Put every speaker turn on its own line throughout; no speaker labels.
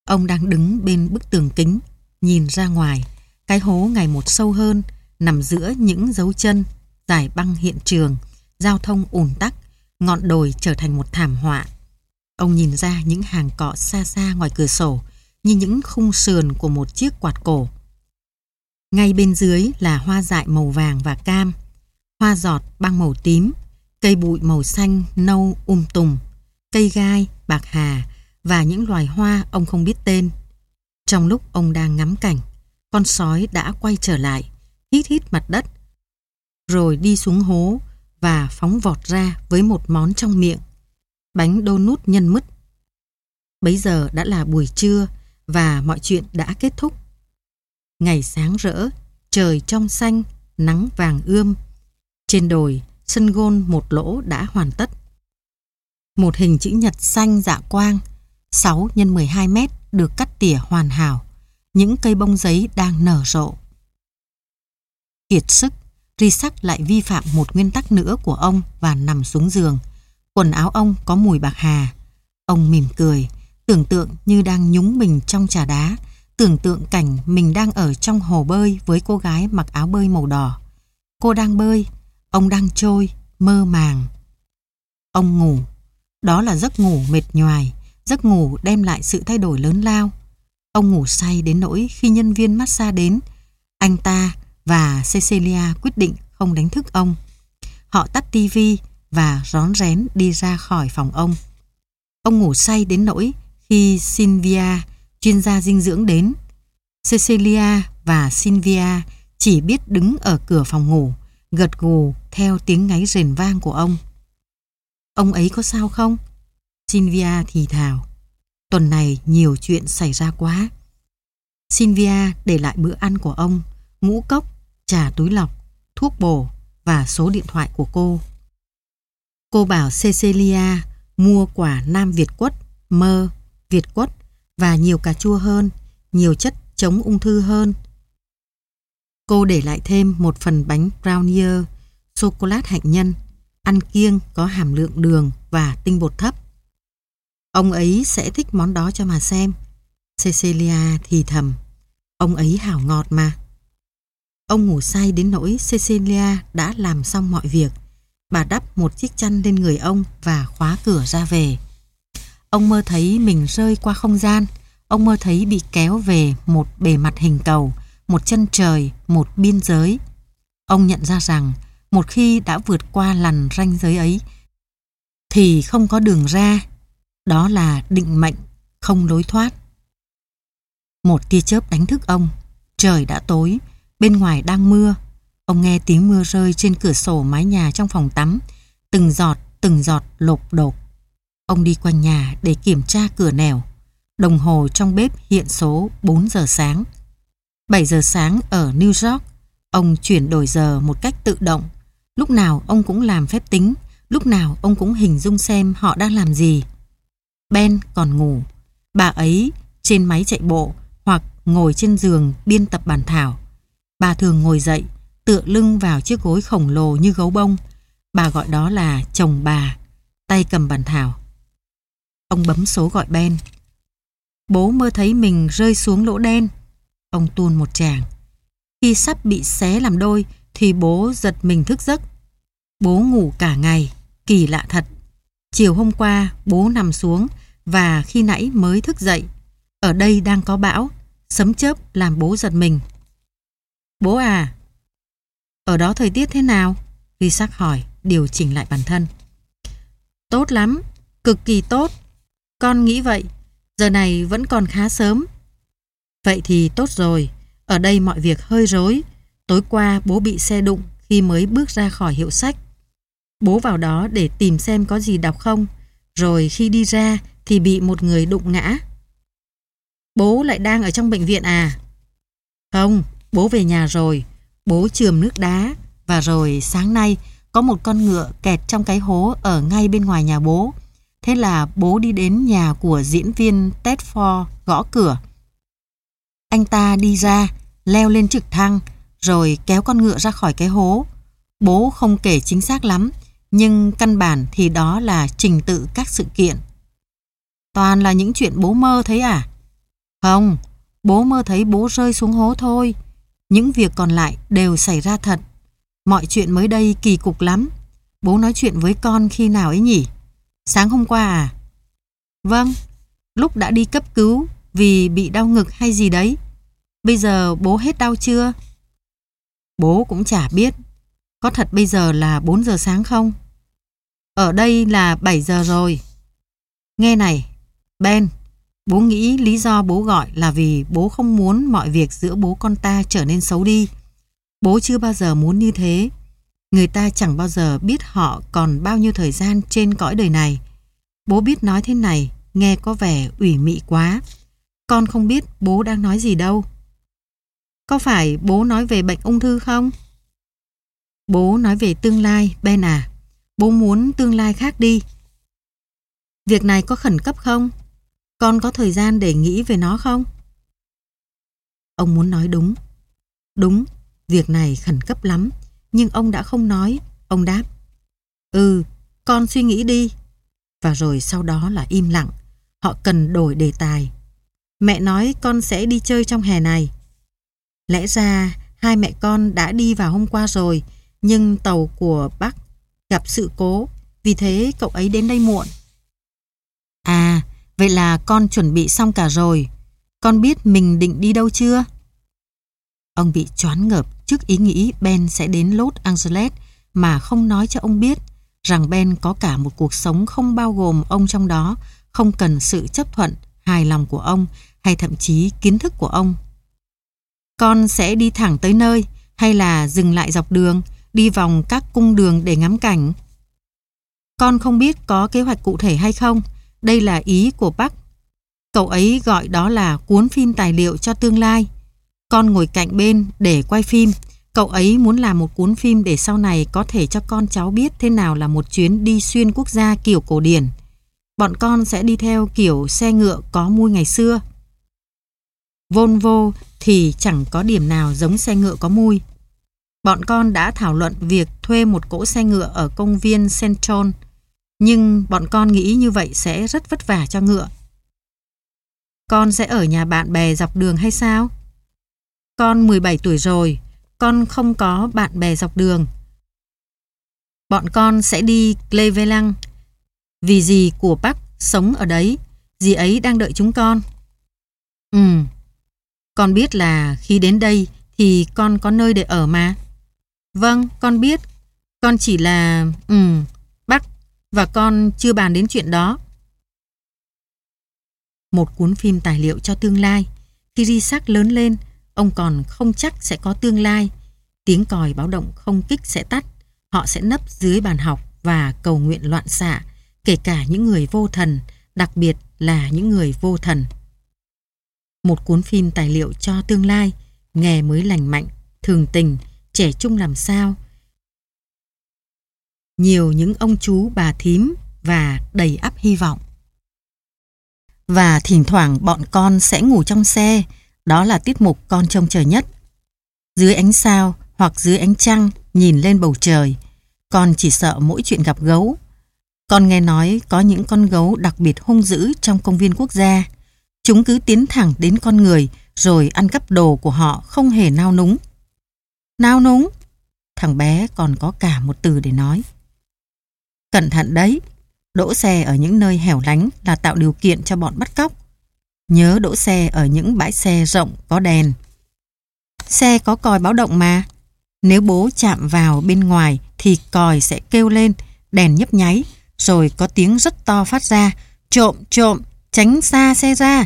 Ông đang đứng bên bức tường kính, nhìn ra ngoài. Cái hố ngày một sâu hơn, nằm giữa những dấu chân, giải băng hiện trường, giao thông ùn tắc, ngọn đồi trở thành một thảm họa. Ông nhìn ra những hàng cọ xa xa ngoài cửa sổ, như những khung sườn của một chiếc quạt cổ. Ngay bên dưới là hoa dại màu vàng và cam, hoa giọt băng màu tím, cây bụi màu xanh nâu tùm, cây gai, bạc hà và những loài hoa ông không biết tên. Trong lúc ông đang ngắm cảnh, con sói đã quay trở lại, hít hít mặt đất, rồi đi xuống hố và phóng vọt ra với một món trong miệng, bánh donut nhân mứt. Bấy giờ đã là buổi trưa và mọi chuyện đã kết thúc. Ngày sáng rỡ, trời trong xanh, nắng vàng ươm. Trên đồi, sân gôn một lỗ đã hoàn tất. Một hình chữ nhật xanh dạ quang, 6 x 12 mét được cắt tỉa hoàn hảo. Những cây bông giấy đang nở rộ. Kiệt sức, Risak lại vi phạm một nguyên tắc nữa của ông và nằm xuống giường. Quần áo ông có mùi bạc hà. Ông mỉm cười, tưởng tượng như đang nhúng mình trong trà đá, tưởng tượng cảnh mình đang ở trong hồ bơi với cô gái mặc áo bơi màu đỏ. Cô đang bơi, ông đang trôi, mơ màng. Ông ngủ. Đó là giấc ngủ mệt nhoài, giấc ngủ đem lại sự thay đổi lớn lao. Ông ngủ say đến nỗi khi nhân viên massage đến, anh ta và Cecilia quyết định không đánh thức ông. Họ tắt tivi và rón rén đi ra khỏi phòng ông. Ông ngủ say đến nỗi khi Sylvia, chuyên gia dinh dưỡng đến. Cecilia và Sylvia chỉ biết đứng ở cửa phòng ngủ, gật gù theo tiếng ngáy rền vang của ông. Ông ấy có sao không? Sylvia thì thào. Tuần này nhiều chuyện xảy ra quá. Sylvia để lại bữa ăn của ông, ngũ cốc, trà túi lọc, thuốc bổ và số điện thoại của cô. Cô bảo Cecilia mua quả Nam Việt Quất, mơ, Việt Quất và nhiều cà chua hơn, nhiều chất chống ung thư hơn. Cô để lại thêm một phần bánh brownie, sô-cô-lát hạnh nhân, ăn kiêng có hàm lượng đường và tinh bột thấp. Ông ấy sẽ thích món đó cho mà xem. Cecilia thì thầm. Ông ấy hảo ngọt mà. Ông ngủ say đến nỗi Cecilia đã làm xong mọi việc. Bà đắp một chiếc chăn lên người ông và khóa cửa ra về. Ông mơ thấy mình rơi qua không gian. Ông mơ thấy bị kéo về một bề mặt hình cầu, một chân trời, một biên giới. Ông nhận ra rằng một khi đã vượt qua lằn ranh giới ấy thì không có đường ra. Đó là định mệnh, không lối thoát. Một tia chớp đánh thức ông. Trời đã tối, bên ngoài đang mưa. Ông nghe tiếng mưa rơi trên cửa sổ mái nhà trong phòng tắm, từng giọt lộp độp. Ông đi quanh nhà để kiểm tra cửa nẻo. Đồng hồ trong bếp hiện số 4 giờ sáng. 7 giờ sáng ở New York, ông chuyển đổi giờ một cách tự động. Lúc nào ông cũng làm phép tính, lúc nào ông cũng hình dung xem họ đang làm gì. Ben còn ngủ. Bà ấy trên máy chạy bộ hoặc ngồi trên giường biên tập bản thảo. Bà thường ngồi dậy, tựa lưng vào chiếc gối khổng lồ như gấu bông. Bà gọi đó là chồng bà, tay cầm bản thảo. Ông bấm số gọi Ben. Bố mơ thấy mình rơi xuống lỗ đen. Ông tuôn một tràng. Khi sắp bị xé làm đôi thì bố giật mình thức giấc. Bố ngủ cả ngày, kỳ lạ thật. Chiều hôm qua bố nằm xuống và khi nãy mới thức dậy. Ở đây đang có bão, sấm chớp làm bố giật mình. Bố à, ở đó thời tiết thế nào? Risak hỏi, điều chỉnh lại bản thân. Tốt lắm, cực kỳ tốt. Con nghĩ vậy, giờ này vẫn còn khá sớm. Vậy thì tốt rồi, ở đây mọi việc hơi rối. Tối qua bố bị xe đụng khi mới bước ra khỏi hiệu sách. Bố vào đó để tìm xem có gì đọc không, rồi khi đi ra thì bị một người đụng ngã. Bố lại đang ở trong bệnh viện à? Không, bố về nhà rồi. Bố chườm nước đá. Và rồi sáng nay có một con ngựa kẹt trong cái hố ở ngay bên ngoài nhà bố. Thế là bố đi đến nhà của diễn viên Ted Ford gõ cửa. Anh ta đi ra, leo lên trực thăng, rồi kéo con ngựa ra khỏi cái hố. Bố không kể chính xác lắm, nhưng căn bản thì đó là trình tự các sự kiện. Toàn là những chuyện bố mơ thấy à? Không, bố mơ thấy bố rơi xuống hố thôi. Những việc còn lại đều xảy ra thật. Mọi chuyện mới đây kỳ cục lắm. Bố nói chuyện với con khi nào ấy nhỉ? Sáng hôm qua à? Vâng, lúc đã đi cấp cứu vì bị đau ngực hay gì đấy. Bây giờ bố hết đau chưa? Bố cũng chả biết. Có thật bây giờ là 4 giờ sáng không? Ở đây là 7 giờ rồi. Nghe này, Ben, bố nghĩ lý do bố gọi là vì bố không muốn mọi việc giữa bố con ta trở nên xấu đi. Bố chưa bao giờ muốn như thế. Người ta chẳng bao giờ biết họ còn bao nhiêu thời gian trên cõi đời này. Bố biết nói thế này, nghe có vẻ ủy mị quá. Con không biết bố đang nói gì đâu. Có phải bố nói về bệnh ung thư không? Bố nói về tương lai, Ben à. Bố muốn tương lai khác đi. Việc này có khẩn cấp không? Con có thời gian để nghĩ về nó không? Ông muốn nói đúng. Đúng, việc này khẩn cấp lắm. Nhưng ông đã không nói. Ông đáp: Ừ, con suy nghĩ đi. Và rồi sau đó là im lặng. Họ cần đổi đề tài. Mẹ nói con sẽ đi chơi trong hè này. Lẽ ra hai mẹ con đã đi vào hôm qua rồi, nhưng tàu của bác gặp sự cố, vì thế cậu ấy đến đây muộn. À, vậy là con chuẩn bị xong cả rồi. Con biết mình định đi đâu chưa? Ông bị choáng ngợp trước ý nghĩ Ben sẽ đến Los Angeles mà không nói cho ông biết rằng Ben có cả một cuộc sống không bao gồm ông trong đó, không cần sự chấp thuận, hài lòng của ông hay thậm chí kiến thức của ông. Con sẽ đi thẳng tới nơi hay là dừng lại dọc đường, đi vòng các cung đường để ngắm cảnh? Con không biết có kế hoạch cụ thể hay không. Đây là ý của bác. Cậu ấy gọi đó là cuốn phim tài liệu cho tương lai. Con ngồi cạnh bên để quay phim. Cậu ấy muốn làm một cuốn phim để sau này có thể cho con cháu biết thế nào là một chuyến đi xuyên quốc gia kiểu cổ điển. Bọn con sẽ đi theo kiểu xe ngựa có mui ngày xưa. Volvo thì chẳng có điểm nào giống xe ngựa có mui. Bọn con đã thảo luận việc thuê một cỗ xe ngựa ở công viên Central, nhưng bọn con nghĩ như vậy sẽ rất vất vả cho ngựa. Con sẽ ở nhà bạn bè dọc đường hay sao? Con 17 tuổi rồi, con không có bạn bè dọc đường. Bọn con sẽ đi Cleveland, vì dì của bác sống ở đấy, dì ấy đang đợi chúng con. Con biết là khi đến đây thì con có nơi để ở mà. Vâng, con biết. Con chỉ là... bác và con chưa bàn đến chuyện đó. Một cuốn phim tài liệu cho tương lai. Khi Isaac lớn lên, ông còn không chắc sẽ có tương lai. Tiếng còi báo động không kích sẽ tắt. Họ sẽ nấp dưới bàn học và cầu nguyện loạn xạ, kể cả những người vô thần, đặc biệt là những người vô thần. Một cuốn phim tài liệu cho tương lai, nghề mới lành mạnh, thường tình, trẻ trung làm sao. Nhiều những ông chú bà thím và đầy ắp hy vọng. Và thỉnh thoảng bọn con sẽ ngủ trong xe, đó là tiết mục con trông chờ nhất. Dưới ánh sao hoặc dưới ánh trăng nhìn lên bầu trời, con chỉ sợ mỗi chuyện gặp gấu. Con nghe nói có những con gấu đặc biệt hung dữ trong công viên quốc gia. Chúng cứ tiến thẳng đến con người rồi ăn cắp đồ của họ không hề nao núng. Nao núng? Thằng bé còn có cả một từ để nói. Cẩn thận đấy, đỗ xe ở những nơi hẻo lánh là tạo điều kiện cho bọn bắt cóc. Nhớ đỗ xe ở những bãi xe rộng có đèn. Xe có còi báo động mà. Nếu bố chạm vào bên ngoài thì còi sẽ kêu lên, đèn nhấp nháy, rồi có tiếng rất to phát ra. Trộm, trộm, tránh xa xe ra.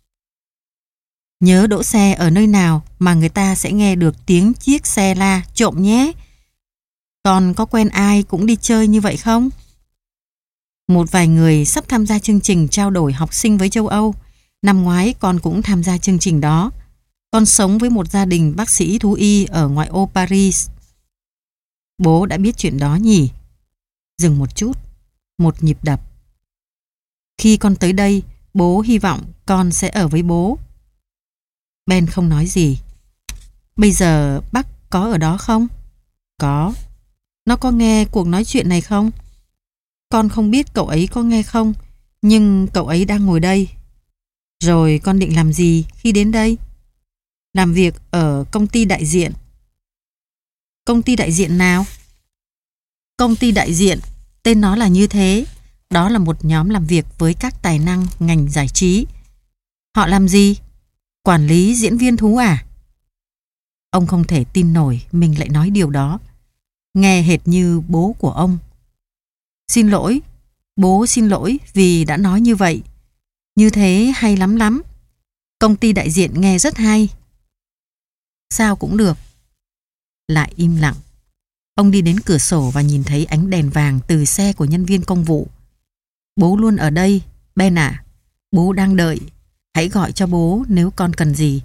Nhớ đỗ xe ở nơi nào mà người ta sẽ nghe được tiếng chiếc xe la trộm nhé. Con có quen ai cũng đi chơi như vậy không? Một vài người sắp tham gia chương trình trao đổi học sinh với châu Âu. Năm ngoái con cũng tham gia chương trình đó. Con sống với một gia đình bác sĩ thú y ở ngoại ô Paris. Bố đã biết chuyện đó nhỉ? Dừng một chút, một nhịp đập. Khi con tới đây, bố hy vọng con sẽ ở với bố. Ben không nói gì. Bây giờ bác có ở đó không? Có. Nó có nghe cuộc nói chuyện này không? Con không biết cậu ấy có nghe không, nhưng cậu ấy đang ngồi đây. Rồi con định làm gì khi đến đây? Làm việc ở công ty đại diện. Công ty đại diện nào? Công ty đại diện, tên nó là như thế. Đó là một nhóm làm việc với các tài năng ngành giải trí. Họ làm gì? Quản lý diễn viên thú à? Ông không thể tin nổi mình lại nói điều đó. Nghe hệt như bố của ông. Xin lỗi, bố xin lỗi vì đã nói như vậy. Như thế hay lắm lắm. Công ty đại diện nghe rất hay. Sao cũng được. Lại im lặng. Ông đi đến cửa sổ và nhìn thấy ánh đèn vàng từ xe của nhân viên công vụ. Bố luôn ở đây, Ben à. Bố đang đợi. Hãy gọi cho bố nếu con cần gì.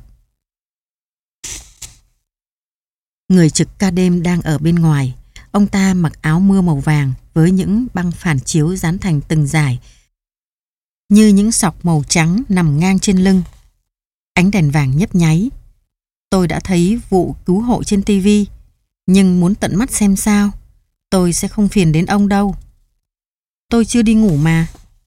Người trực ca đêm đang ở bên ngoài. Ông ta mặc áo mưa màu vàng với những băng phản chiếu dán thành từng dải như những sọc màu trắng nằm ngang trên lưng. Ánh đèn vàng nhấp nháy. Tôi đã thấy vụ cứu hộ trên tivi, nhưng muốn tận mắt xem sao. Tôi sẽ không phiền đến ông đâu. Tôi chưa đi ngủ mà.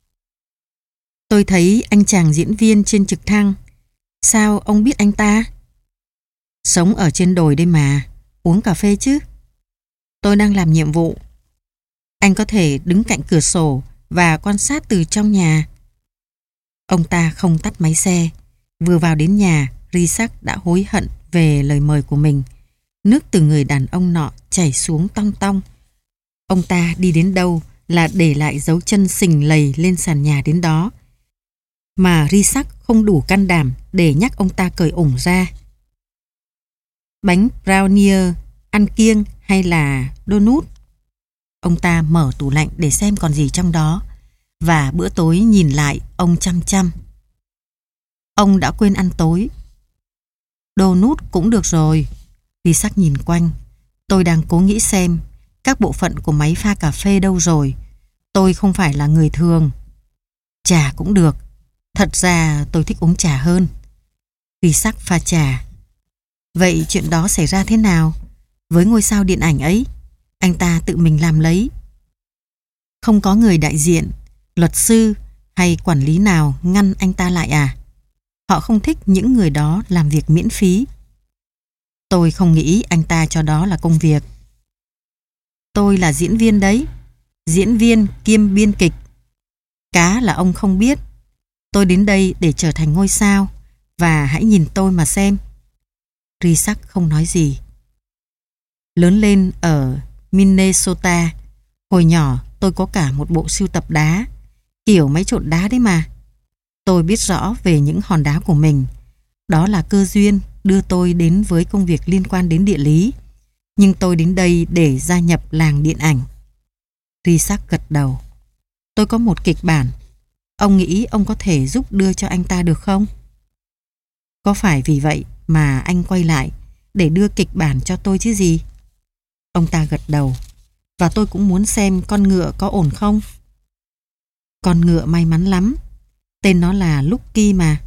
Tôi thấy anh chàng diễn viên trên trực thăng. Sao ông biết anh ta? Sống ở trên đồi đây mà. Uống cà phê chứ. Tôi đang làm nhiệm vụ. Anh có thể đứng cạnh cửa sổ và quan sát từ trong nhà. Ông ta không tắt máy xe. Vừa vào đến nhà, Risak đã hối hận về lời mời của mình. Nước từ người đàn ông nọ chảy xuống tong tong. Ông ta đi đến đâu là để lại dấu chân sình lầy lên sàn nhà đến đó. Mà Risak không đủ can đảm để nhắc ông ta cởi ủng ra. Bánh brownie, ăn kiêng hay là donut? Ông ta mở tủ lạnh để xem còn gì trong đó. Và bữa tối nhìn lại ông chăm chăm. Ông đã quên ăn tối. Donut cũng được rồi. Risak nhìn quanh. Tôi đang cố nghĩ xem các bộ phận của máy pha cà phê đâu rồi. Tôi không phải là người thường. Trà cũng được. Thật ra tôi thích uống trà hơn. Risak pha trà. Vậy chuyện đó xảy ra thế nào? Với ngôi sao điện ảnh ấy, anh ta tự mình làm lấy. Không có người đại diện, luật sư hay quản lý nào ngăn anh ta lại à? Họ không thích những người đó làm việc miễn phí. Tôi không nghĩ anh ta cho đó là công việc. Tôi là diễn viên đấy. Diễn viên kiêm biên kịch. Cá là ông không biết. Tôi đến đây để trở thành ngôi sao. Và hãy nhìn tôi mà xem. Risak không nói gì. Lớn lên ở Minnesota. Hồi nhỏ tôi có cả một bộ sưu tập đá. Kiểu máy trộn đá đấy mà. Tôi biết rõ về những hòn đá của mình. Đó là cơ duyên đưa tôi đến với công việc liên quan đến địa lý. Nhưng tôi đến đây để gia nhập làng điện ảnh. Risak gật đầu. Tôi có một kịch bản. Ông nghĩ ông có thể giúp đưa cho anh ta được không? Có phải vì vậy mà anh quay lại để đưa kịch bản cho tôi chứ gì? Ông ta gật đầu. Và tôi cũng muốn xem con ngựa có ổn không? Con ngựa may mắn lắm. Tên nó là Lucky mà.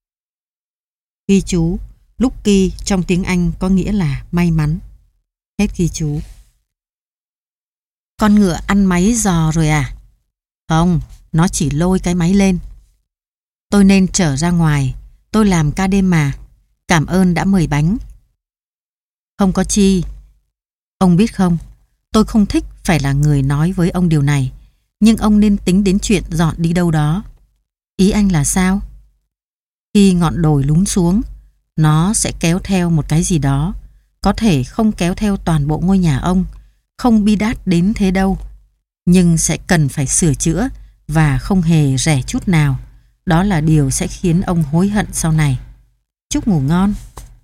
Ghi chú. Lucky trong tiếng Anh có nghĩa là may mắn. Hết ghi chú. Con ngựa ăn máy giò rồi à? Không, nó chỉ lôi cái máy lên. Tôi nên trở ra ngoài. Tôi làm ca đêm mà. Cảm ơn đã mời bánh. Không có chi. Ông biết không, tôi không thích phải là người nói với ông điều này. Nhưng ông nên tính đến chuyện dọn đi đâu đó. Ý anh là sao? Khi ngọn đồi lún xuống, nó sẽ kéo theo một cái gì đó. Có thể không kéo theo toàn bộ ngôi nhà ông, không bi đát đến thế đâu. Nhưng sẽ cần phải sửa chữa và không hề rẻ chút nào. Đó là điều sẽ khiến ông hối hận sau này. Chúc ngủ ngon.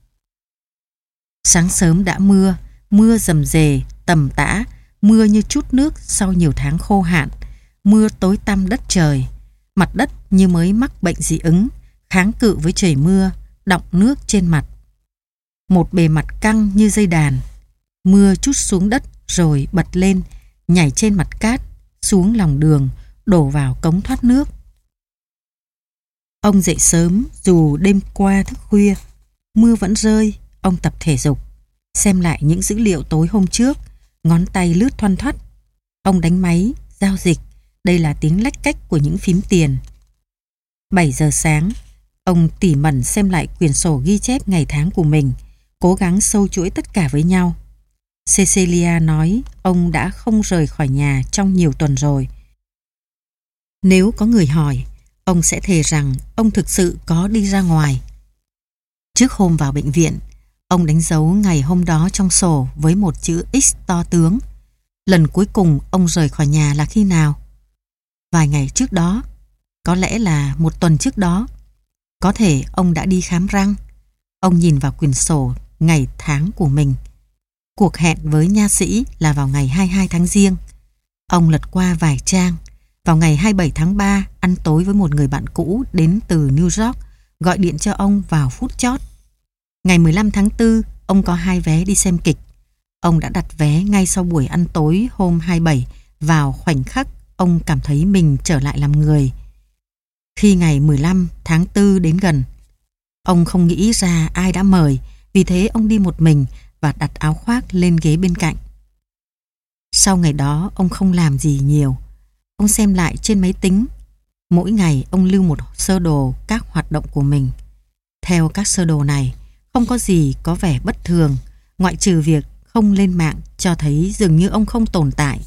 Sáng sớm đã mưa rầm rề, tầm tã, mưa như trút nước sau nhiều tháng khô hạn, mưa tối tăm đất trời, mặt đất như mới mắc bệnh dị ứng, kháng cự với trời mưa, đọng nước trên mặt. Một bề mặt căng như dây đàn, mưa trút xuống đất rồi bật lên, nhảy trên mặt cát, xuống lòng đường, đổ vào cống thoát nước. Ông dậy sớm dù đêm qua thức khuya, mưa vẫn rơi, ông tập thể dục, xem lại những dữ liệu tối hôm trước, ngón tay lướt thoăn thoắt. Ông đánh máy, giao dịch, đây là tiếng lách cách của những phím tiền. 7 giờ sáng, Ông tỉ mẩn xem lại quyển sổ ghi chép ngày tháng của mình, cố gắng sâu chuỗi tất cả với nhau. Cecilia nói ông đã không rời khỏi nhà trong nhiều tuần rồi. Nếu có người hỏi, ông sẽ thề rằng ông thực sự có đi ra ngoài. Trước hôm vào bệnh viện, ông đánh dấu ngày hôm đó trong sổ với một chữ X to tướng. Lần cuối cùng ông rời khỏi nhà là khi nào? Vài ngày trước đó, có lẽ là một tuần trước đó. Có thể ông đã đi khám răng. Ông nhìn vào quyển sổ ngày tháng của mình. Cuộc hẹn với nha sĩ là vào ngày 22 tháng Giêng. Ông lật qua vài trang. Vào ngày 27 tháng 3, ăn tối với một người bạn cũ đến từ New York, gọi điện cho ông vào phút chót. Ngày 15 tháng 4, ông có 2 vé đi xem kịch. Ông đã đặt vé ngay sau buổi ăn tối hôm 27, vào khoảnh khắc ông cảm thấy mình trở lại làm người. Khi ngày 15 tháng 4 đến gần, ông không nghĩ ra ai đã mời, vì thế ông đi một mình và đặt áo khoác lên ghế bên cạnh. Sau ngày đó, ông không làm gì nhiều. Ông xem lại trên máy tính. Mỗi ngày ông lưu một sơ đồ các hoạt động của mình. Theo các sơ đồ này, không có gì có vẻ bất thường, ngoại trừ việc không lên mạng cho thấy dường như ông không tồn tại.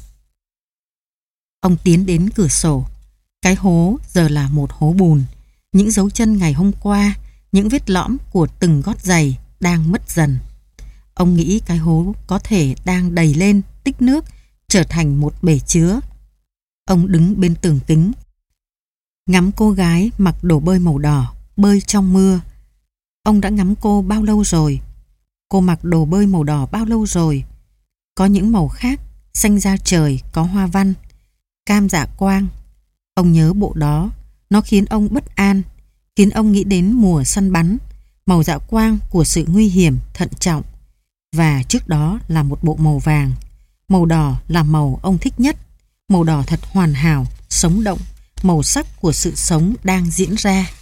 Ông tiến đến cửa sổ. Cái hố giờ là một hố bùn. Những dấu chân ngày hôm qua, những vết lõm của từng gót giày đang mất dần. Ông nghĩ cái hố có thể đang đầy lên, tích nước, trở thành một bể chứa. Ông đứng bên tường kính, ngắm cô gái mặc đồ bơi màu đỏ, bơi trong mưa. Ông đã ngắm cô bao lâu rồi? Cô mặc đồ bơi màu đỏ bao lâu rồi? Có những màu khác, xanh da trời, có hoa văn, cam dạ quang. Ông nhớ bộ đó, nó khiến ông bất an, khiến ông nghĩ đến mùa săn bắn, màu dạ quang của sự nguy hiểm, thận trọng. Và trước đó là một bộ màu vàng. Màu đỏ là màu ông thích nhất, màu đỏ thật hoàn hảo, sống động, màu sắc của sự sống đang diễn ra.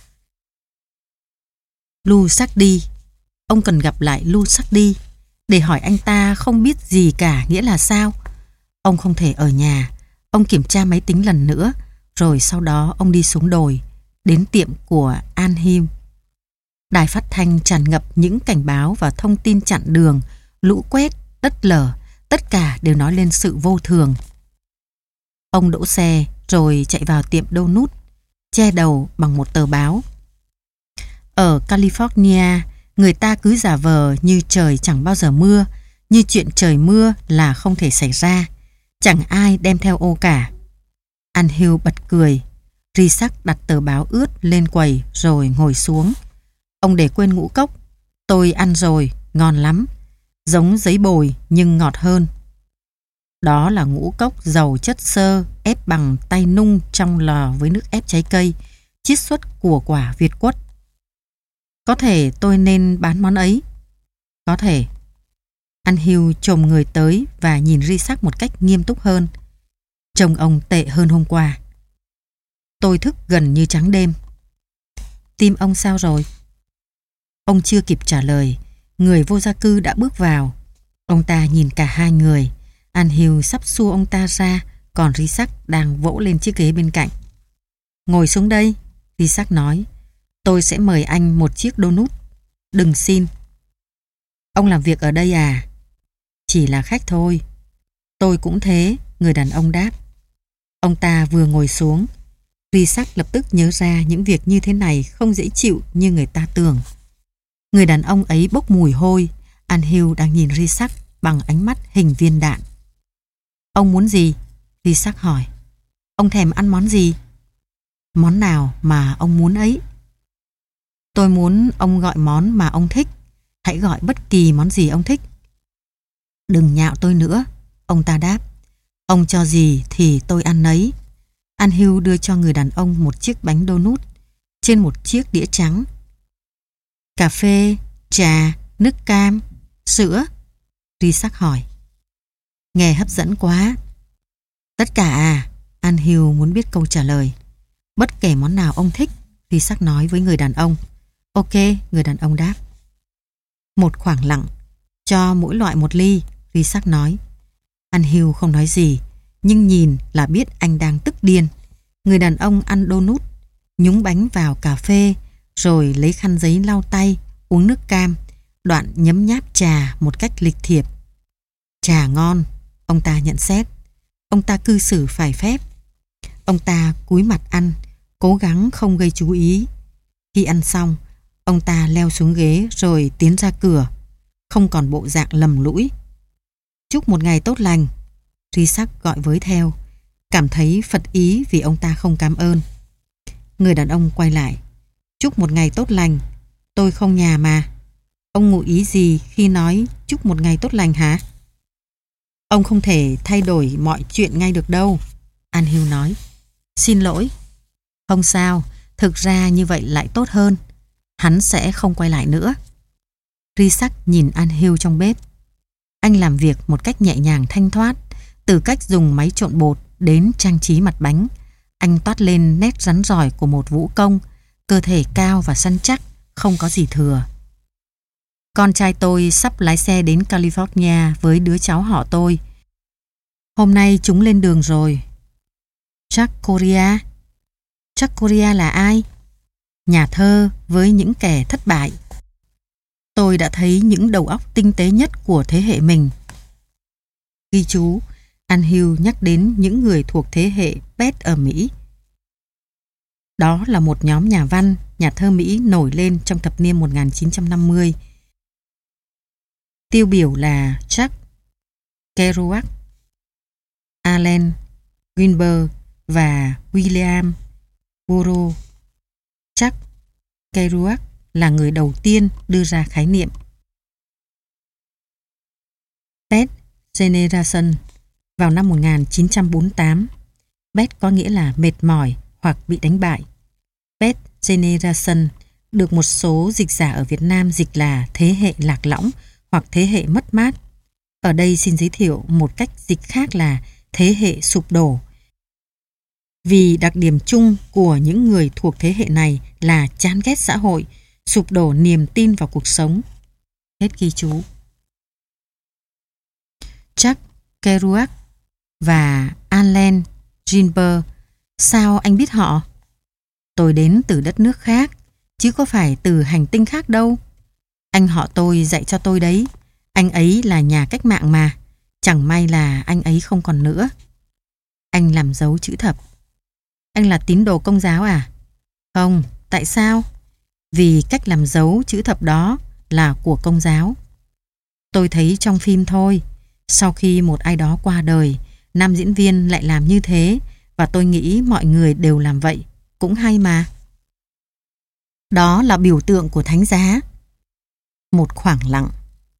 Lou Sardi. Ông cần gặp lại Lou Sardi để hỏi anh ta không biết gì cả nghĩa là sao. Ông không thể ở nhà. Ông kiểm tra máy tính lần nữa, rồi sau đó ông đi xuống đồi, đến tiệm của An Him. Đài phát thanh tràn ngập những cảnh báo và thông tin chặn đường, lũ quét, đất lở, tất cả đều nói lên sự vô thường. Ông đỗ xe rồi chạy vào tiệm donut, che đầu bằng một tờ báo. Ở California, người ta cứ giả vờ như trời chẳng bao giờ mưa, như chuyện trời mưa là không thể xảy ra. Chẳng ai đem theo ô cả. Anhill bật cười. Risak đặt tờ báo ướt lên quầy rồi ngồi xuống. Ông để quên ngũ cốc. Tôi ăn rồi, ngon lắm. Giống giấy bồi nhưng ngọt hơn. Đó là ngũ cốc giàu chất xơ ép bằng tay nung trong lò với nước ép trái cây, chiết xuất của quả Việt quất. Có thể tôi nên bán món ấy. Có thể. Anhill chồm người tới và nhìn Risak một cách nghiêm túc hơn. Trông ông tệ hơn hôm qua. Tôi thức gần như trắng đêm. Tim ông sao rồi? Ông chưa kịp trả lời, người vô gia cư đã bước vào. Ông ta nhìn cả hai người. Anhill sắp xua ông ta ra, còn Risak đang vỗ lên chiếc ghế bên cạnh. Ngồi xuống đây, Risak nói. Tôi sẽ mời anh một chiếc donut. Đừng xin. Ông làm việc ở đây à? Chỉ là khách thôi. Tôi cũng thế, người đàn ông đáp. Ông ta vừa ngồi xuống, Risak lập tức nhớ ra những việc như thế này không dễ chịu như người ta tưởng. Người đàn ông ấy bốc mùi hôi. Anhill đang nhìn Risak bằng ánh mắt hình viên đạn. Ông muốn gì? Risak hỏi. Ông thèm ăn món gì? Món nào mà ông muốn ấy? Tôi muốn ông gọi món mà ông thích. Hãy gọi bất kỳ món gì ông thích. Đừng nhạo tôi nữa, ông ta đáp. Ông cho gì thì tôi ăn nấy. Anhill đưa cho người đàn ông một chiếc bánh donut trên một chiếc đĩa trắng. Cà phê, trà, nước cam, sữa? Risak hỏi. Nghe hấp dẫn quá. Tất cả à? Anhill muốn biết câu trả lời. Bất kể món nào ông thích, Risak nói với người đàn ông. Ok, người đàn ông đáp. Một khoảng lặng. Cho mỗi loại một ly, Risak nói. Anhill không nói gì, nhưng nhìn là biết anh đang tức điên. Người đàn ông ăn donut, nhúng bánh vào cà phê, rồi lấy khăn giấy lau tay, uống nước cam, đoạn nhấm nháp trà một cách lịch thiệp. Trà ngon, ông ta nhận xét. Ông ta cư xử phải phép. Ông ta cúi mặt ăn, cố gắng không gây chú ý. Khi ăn xong, ông ta leo xuống ghế rồi tiến ra cửa, không còn bộ dạng lầm lũi. Chúc một ngày tốt lành, Risak gọi với theo, cảm thấy phật ý vì ông ta không cảm ơn. Người đàn ông quay lại. Chúc một ngày tốt lành, tôi không nhà mà. Ông ngụ ý gì khi nói chúc một ngày tốt lành hả? Ông không thể thay đổi mọi chuyện ngay được đâu, An Hill nói. Xin lỗi. Không sao, thực ra như vậy lại tốt hơn. Hắn sẽ không quay lại nữa. Risak nhìn An Hill trong bếp. Anh làm việc một cách nhẹ nhàng thanh thoát, từ cách dùng máy trộn bột đến trang trí mặt bánh. Anh toát lên nét rắn rỏi của một vũ công, cơ thể cao và săn chắc, không có gì thừa. Con trai tôi sắp lái xe đến California với đứa cháu họ tôi. Hôm nay chúng lên đường rồi. Jack Corea? Jack Corea là ai? Nhà thơ với những kẻ thất bại. Tôi đã thấy những đầu óc tinh tế nhất của thế hệ mình. Ghi chú, An Hill nhắc đến những người thuộc thế hệ Beat ở Mỹ. Đó là một nhóm nhà văn, nhà thơ Mỹ nổi lên trong thập niên 1950. Tiêu biểu là Jack Kerouac, Allen Ginsberg và William Burroughs. Jack Kerouac là người đầu tiên đưa ra khái niệm Dead Generation vào năm 1948. Dead có nghĩa là mệt mỏi hoặc bị đánh bại. Dead Generation được một số dịch giả ở Việt Nam dịch là thế hệ lạc lõng hoặc thế hệ mất mát. Ở đây xin giới thiệu một cách dịch khác là thế hệ sụp đổ. Vì đặc điểm chung của những người thuộc thế hệ này là chán ghét xã hội, sụp đổ niềm tin vào cuộc sống. Hết ghi chú. Jack Kerouac và Allen Ginsberg, sao anh biết họ? Tôi đến từ đất nước khác, chứ có phải từ hành tinh khác đâu. Anh họ tôi dạy cho tôi đấy. Anh ấy là nhà cách mạng mà. Chẳng may là anh ấy không còn nữa. Anh làm dấu chữ thập. Anh là tín đồ Công giáo à? Không, tại sao? Vì cách làm dấu chữ thập đó là của Công giáo. Tôi thấy trong phim thôi. Sau khi một ai đó qua đời, nam diễn viên lại làm như thế, và tôi nghĩ mọi người đều làm vậy. Cũng hay mà. Đó là biểu tượng của thánh giá. Một khoảng lặng.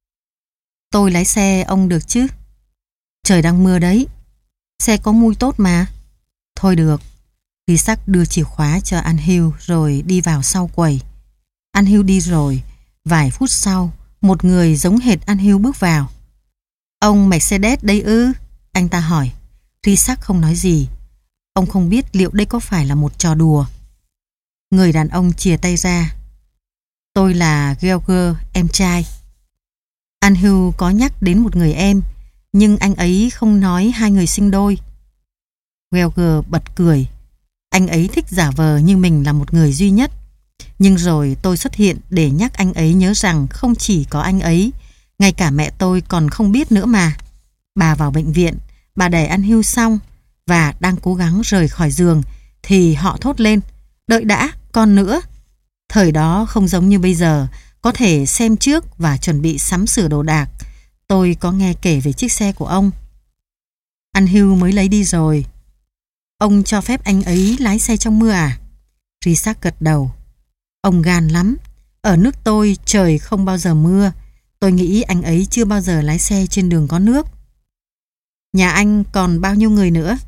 Tôi lái xe ông được chứ? Trời đang mưa đấy. Xe có mùi tốt mà. Thôi được. Risak đưa chìa khóa cho An Hill rồi đi vào sau quầy. An Hill đi rồi. Vài phút sau, một người giống hệt An Hill bước vào. Ông Mercedes đây ư? Anh ta hỏi. Risak không nói gì. Ông không biết liệu đây có phải là một trò đùa. Người đàn ông chìa tay ra. Tôi là George, em trai. An Hill có nhắc đến một người em, nhưng anh ấy không nói hai người sinh đôi. George bật cười. Anh ấy thích giả vờ như mình là một người duy nhất. Nhưng rồi tôi xuất hiện để nhắc anh ấy nhớ rằng không chỉ có anh ấy, ngay cả mẹ tôi còn không biết nữa mà. Bà vào bệnh viện, bà đẩy An Hill xong và đang cố gắng rời khỏi giường thì họ thốt lên. Đợi đã, còn nữa. Thời đó không giống như bây giờ, có thể xem trước và chuẩn bị sắm sửa đồ đạc. Tôi có nghe kể về chiếc xe của ông. An Hill mới lấy đi rồi. Ông cho phép anh ấy lái xe trong mưa à? Risak gật đầu. Ông gan lắm. Ở nước tôi trời không bao giờ mưa. Tôi nghĩ anh ấy chưa bao giờ lái xe trên đường có nước. Nhà anh còn bao nhiêu người nữa?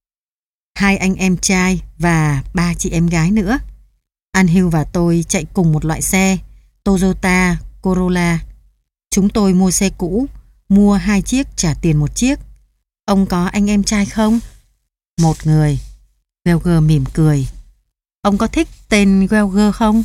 2 anh em trai và 3 chị em gái nữa. An Hill và tôi chạy cùng một loại xe, Toyota Corolla. Chúng tôi mua xe cũ, mua 2 chiếc trả tiền 1 chiếc. Ông có anh em trai không? 1 người. Welger mỉm cười. Ông có thích tên Welger không?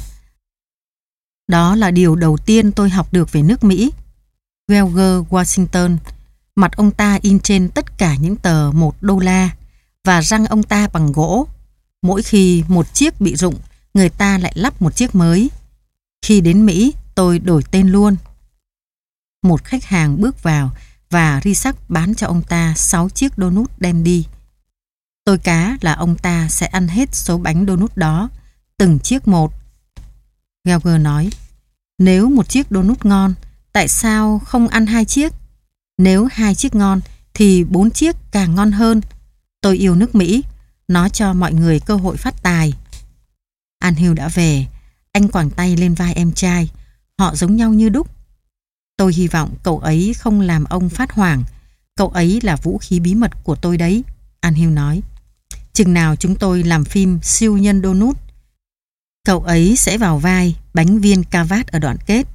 Đó là điều đầu tiên tôi học được về nước Mỹ. Welger Washington. Mặt ông ta in trên tất cả những tờ $1 và răng ông ta bằng gỗ. Mỗi khi một chiếc bị rụng, người ta lại lắp một chiếc mới. Khi đến Mỹ, tôi đổi tên luôn. Một khách hàng bước vào và Risak bán cho ông ta 6 chiếc donut đem đi. Tôi cá là ông ta sẽ ăn hết số bánh donut đó, từng chiếc một. Gallagher nói, nếu một chiếc donut ngon, tại sao không ăn 2 chiếc? Nếu 2 chiếc ngon, thì 4 chiếc càng ngon hơn. Tôi yêu nước Mỹ, nó cho mọi người cơ hội phát tài. Anhill đã về, anh quàng tay lên vai em trai, họ giống nhau như đúc. Tôi hy vọng cậu ấy không làm ông phát hoảng, cậu ấy là vũ khí bí mật của tôi đấy, Anhill nói. Chừng nào chúng tôi làm phim siêu nhân donut, cậu ấy sẽ vào vai bánh viên Cavat ở đoạn kết.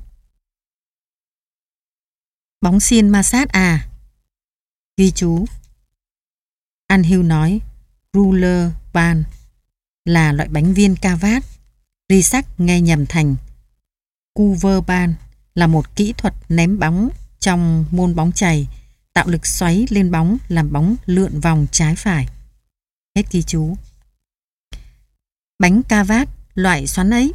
Bóng xiên ma sát à? Ghi chú. Anhill nói Ruler Band là loại bánh viên Cavat. Risak nghe nhầm thành Cover Band là một kỹ thuật ném bóng trong môn bóng chày, tạo lực xoáy lên bóng làm bóng lượn vòng trái phải. Hết ghi chú. Bánh Cavat loại xoắn ấy.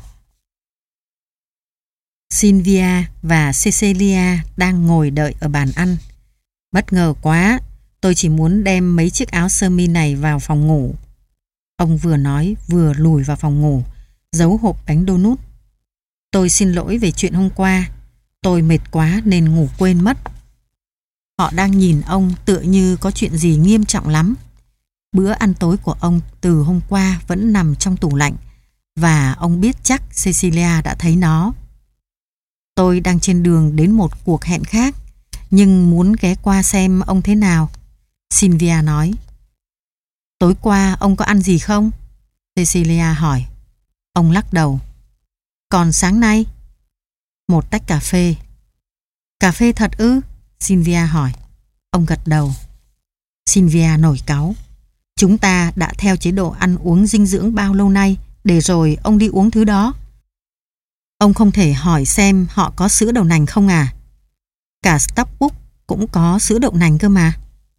Sylvia và Cecilia đang ngồi đợi ở bàn ăn. Bất ngờ quá, tôi chỉ muốn đem mấy chiếc áo sơ mi này vào phòng ngủ. Ông vừa nói vừa lùi vào phòng ngủ, giấu hộp bánh donut. Tôi xin lỗi về chuyện hôm qua, tôi mệt quá nên ngủ quên mất. Họ đang nhìn ông tựa như có chuyện gì nghiêm trọng lắm. Bữa ăn tối của ông từ hôm qua vẫn nằm trong tủ lạnh và ông biết chắc Cecilia đã thấy nó. Tôi đang trên đường đến một cuộc hẹn khác, nhưng muốn ghé qua xem ông thế nào. Sylvia nói. Tối qua ông có ăn gì không? Cecilia hỏi. Ông lắc đầu. Còn sáng nay? Một tách cà phê. Cà phê thật ư? Sylvia hỏi. Ông gật đầu. Sylvia nổi cáu. Chúng ta đã theo chế độ ăn uống dinh dưỡng bao lâu nay, để rồi ông đi uống thứ đó. Ông không thể hỏi xem họ có sữa đậu nành không à? Cả Starbucks cũng có sữa đậu nành cơ mà.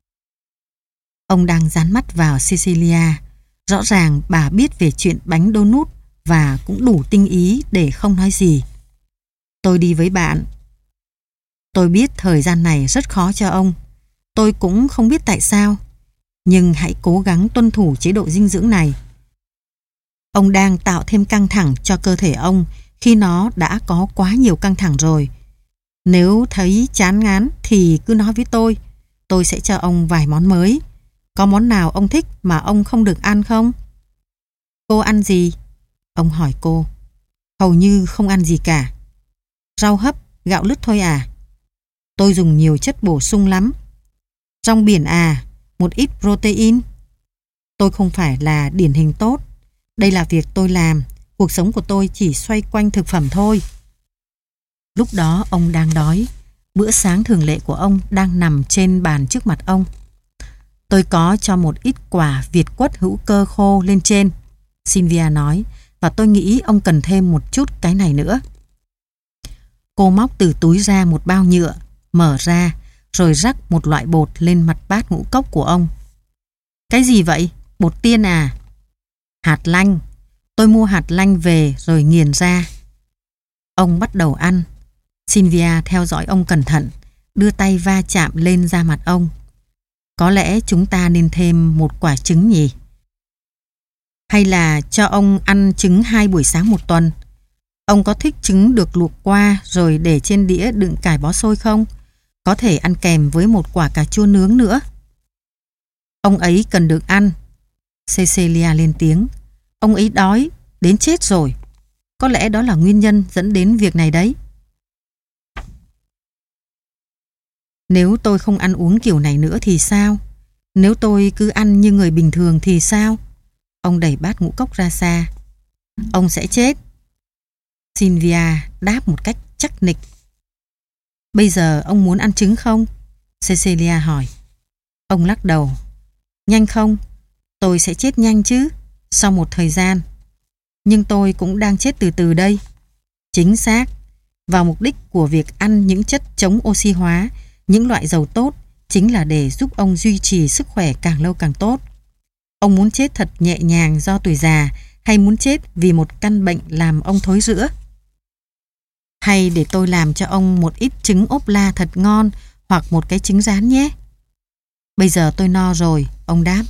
Ông đang dán mắt vào Cecilia. Rõ ràng bà biết về chuyện bánh donut và cũng đủ tinh ý để không nói gì. Tôi đi với bạn. Tôi biết thời gian này rất khó cho ông. Tôi cũng không biết tại sao. Nhưng hãy cố gắng tuân thủ chế độ dinh dưỡng này. Ông đang tạo thêm căng thẳng cho cơ thể ông khi nó đã có quá nhiều căng thẳng rồi. Nếu thấy chán ngán thì cứ nói với tôi. Tôi sẽ cho ông vài món mới. Có món nào ông thích mà ông không được ăn không? Cô ăn gì? Ông hỏi cô. Hầu như không ăn gì cả. Rau hấp, gạo lứt thôi à? Tôi dùng nhiều chất bổ sung lắm. Rong biển à? Một ít protein. Tôi không phải là điển hình tốt. Đây là việc tôi làm. Cuộc sống của tôi chỉ xoay quanh thực phẩm thôi. Lúc đó ông đang đói. Bữa sáng thường lệ của ông đang nằm trên bàn trước mặt ông. Tôi có cho một ít quả Việt quất hữu cơ khô lên trên, Sylvia nói, và tôi nghĩ ông cần thêm một chút cái này nữa. Cô móc từ túi ra một bao nhựa, mở ra, rồi rắc một loại bột lên mặt bát ngũ cốc của ông. Cái gì vậy? Bột tiên à? Hạt lanh. Tôi mua hạt lanh về rồi nghiền ra. Ông bắt đầu ăn. Sylvia theo dõi ông cẩn thận, đưa tay va chạm lên da mặt ông. Có lẽ chúng ta nên thêm một quả trứng nhỉ? Hay là cho ông ăn trứng 2 buổi sáng một tuần? Ông có thích trứng được luộc qua rồi để trên đĩa đựng cải bó xôi không? Có thể ăn kèm với một quả cà chua nướng nữa. Ông ấy cần được ăn. Cecilia lên tiếng. Ông ấy đói đến chết rồi. Có lẽ đó là nguyên nhân dẫn đến việc này đấy. Nếu tôi không ăn uống kiểu này nữa thì sao? Nếu tôi cứ ăn như người bình thường thì sao? Ông đẩy bát ngũ cốc ra xa. Ông sẽ chết. Sylvia đáp một cách chắc nịch. Bây giờ ông muốn ăn trứng không? Cecilia hỏi. Ông lắc đầu. Nhanh không? Tôi sẽ chết nhanh chứ, sau một thời gian. Nhưng tôi cũng đang chết từ từ đây. Chính xác. Và mục đích của việc ăn những chất chống oxy hóa, những loại dầu tốt, chính là để giúp ông duy trì sức khỏe càng lâu càng tốt. Ông muốn chết thật nhẹ nhàng do tuổi già, hay muốn chết vì một căn bệnh làm ông thối rữa? Hay để tôi làm cho ông một ít trứng ốp la thật ngon hoặc một cái trứng rán nhé. Bây giờ tôi no rồi, ông đáp.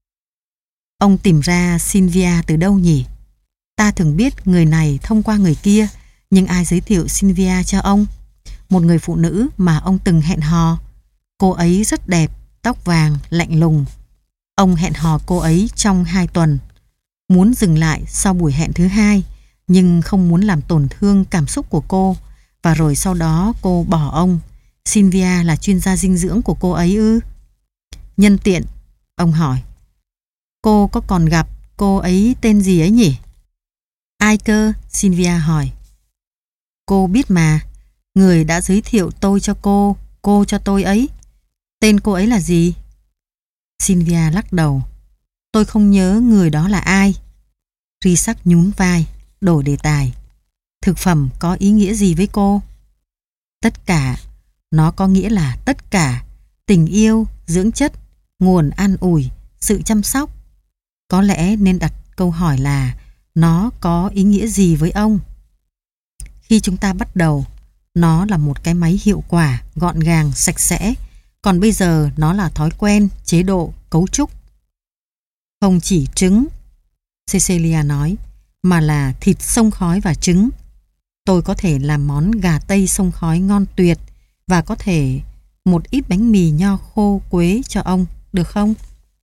Ông tìm ra Sylvia từ đâu nhỉ? Ta thường biết người này thông qua người kia, nhưng ai giới thiệu Sylvia cho ông? Một người phụ nữ mà ông từng hẹn hò. Cô ấy rất đẹp, tóc vàng, lạnh lùng. Ông hẹn hò cô ấy trong 2 tuần. Muốn dừng lại sau buổi hẹn thứ 2, nhưng không muốn làm tổn thương cảm xúc của cô. Và rồi sau đó cô bỏ ông. Sylvia là chuyên gia dinh dưỡng của cô ấy ư? Nhân tiện, ông hỏi. Cô có còn gặp cô ấy tên gì ấy nhỉ? Ai cơ? Sylvia hỏi. Cô biết mà, người đã giới thiệu tôi cho cô cho tôi ấy. Tên cô ấy là gì? Sylvia lắc đầu. Tôi không nhớ người đó là ai. Risak nhún vai, đổi đề tài. Thực phẩm có ý nghĩa gì với cô? Tất cả. Nó có nghĩa là tất cả. Tình yêu, dưỡng chất, nguồn an ủi, sự chăm sóc. Có lẽ nên đặt câu hỏi là nó có ý nghĩa gì với ông? Khi chúng ta bắt đầu, nó là một cái máy hiệu quả, gọn gàng, sạch sẽ. Còn bây giờ nó là thói quen, chế độ, cấu trúc. Không chỉ trứng, Cecilia nói, mà là thịt xông khói và trứng. Tôi có thể làm món gà tây xông khói ngon tuyệt và có thể một ít bánh mì nho khô quế cho ông, được không?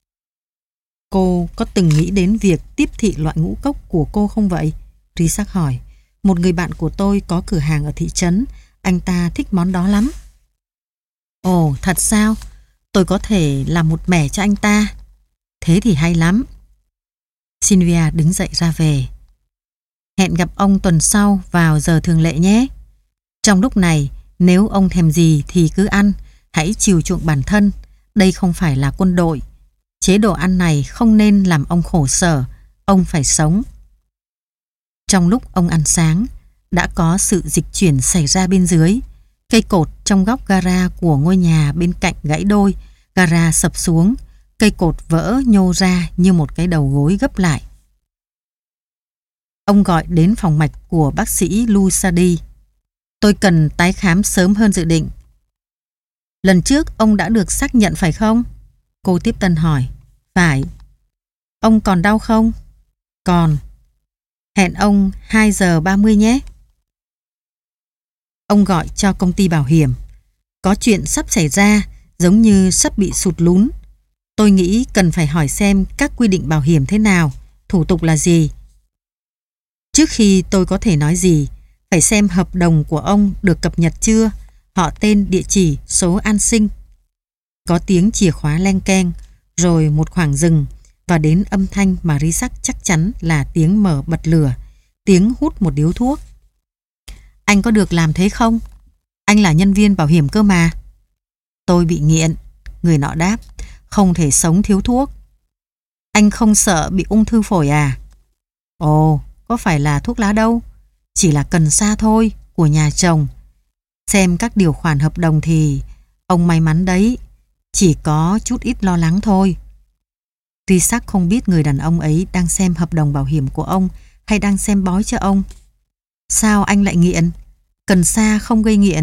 Cô có từng nghĩ đến việc tiếp thị loại ngũ cốc của cô không vậy? Risak hỏi. Một người bạn của tôi có cửa hàng ở thị trấn, anh ta thích món đó lắm. Ồ, thật sao? Tôi có thể làm một mẻ cho anh ta. Thế thì hay lắm. Sylvia đứng dậy ra về. Hẹn gặp ông tuần sau vào giờ thường lệ nhé. Trong lúc này, nếu ông thèm gì thì cứ ăn, hãy chiều chuộng bản thân. Đây không phải là quân đội. Chế độ ăn này không nên làm ông khổ sở. Ông phải sống. Trong lúc ông ăn sáng, đã có sự dịch chuyển xảy ra bên dưới. Cây cột trong góc gara của ngôi nhà bên cạnh gãy đôi, gara sập xuống, cây cột vỡ nhô ra như một cái đầu gối gấp lại. Ông gọi đến phòng mạch của bác sĩ Lusadi. Tôi cần tái khám sớm hơn dự định. Lần trước ông đã được xác nhận phải không? Cô tiếp tân hỏi. Phải. Ông còn đau không? Còn. Hẹn ông 2 giờ 30 nhé. Ông gọi cho công ty bảo hiểm. Có chuyện sắp xảy ra, giống như sắp bị sụt lún. Tôi nghĩ cần phải hỏi xem các quy định bảo hiểm thế nào, thủ tục là gì. Trước khi tôi có thể nói gì, phải xem hợp đồng của ông được cập nhật chưa, họ tên, địa chỉ, số an sinh. Có tiếng chìa khóa leng keng, rồi một khoảng dừng, và đến âm thanh mà Risak chắc chắn là tiếng mở bật lửa, tiếng hút một điếu thuốc. Anh có được làm thế không? Anh là nhân viên bảo hiểm cơ mà. Tôi bị nghiện, người nọ đáp, không thể sống thiếu thuốc. Anh không sợ bị ung thư phổi à? Ồ, có phải là thuốc lá đâu, chỉ là cần sa thôi, của nhà chồng. Xem các điều khoản hợp đồng thì ông may mắn đấy, chỉ có chút ít lo lắng thôi. Risak không biết người đàn ông ấy đang xem hợp đồng bảo hiểm của ông hay đang xem bói cho ông. Sao anh lại nghiện? Cần sa không gây nghiện.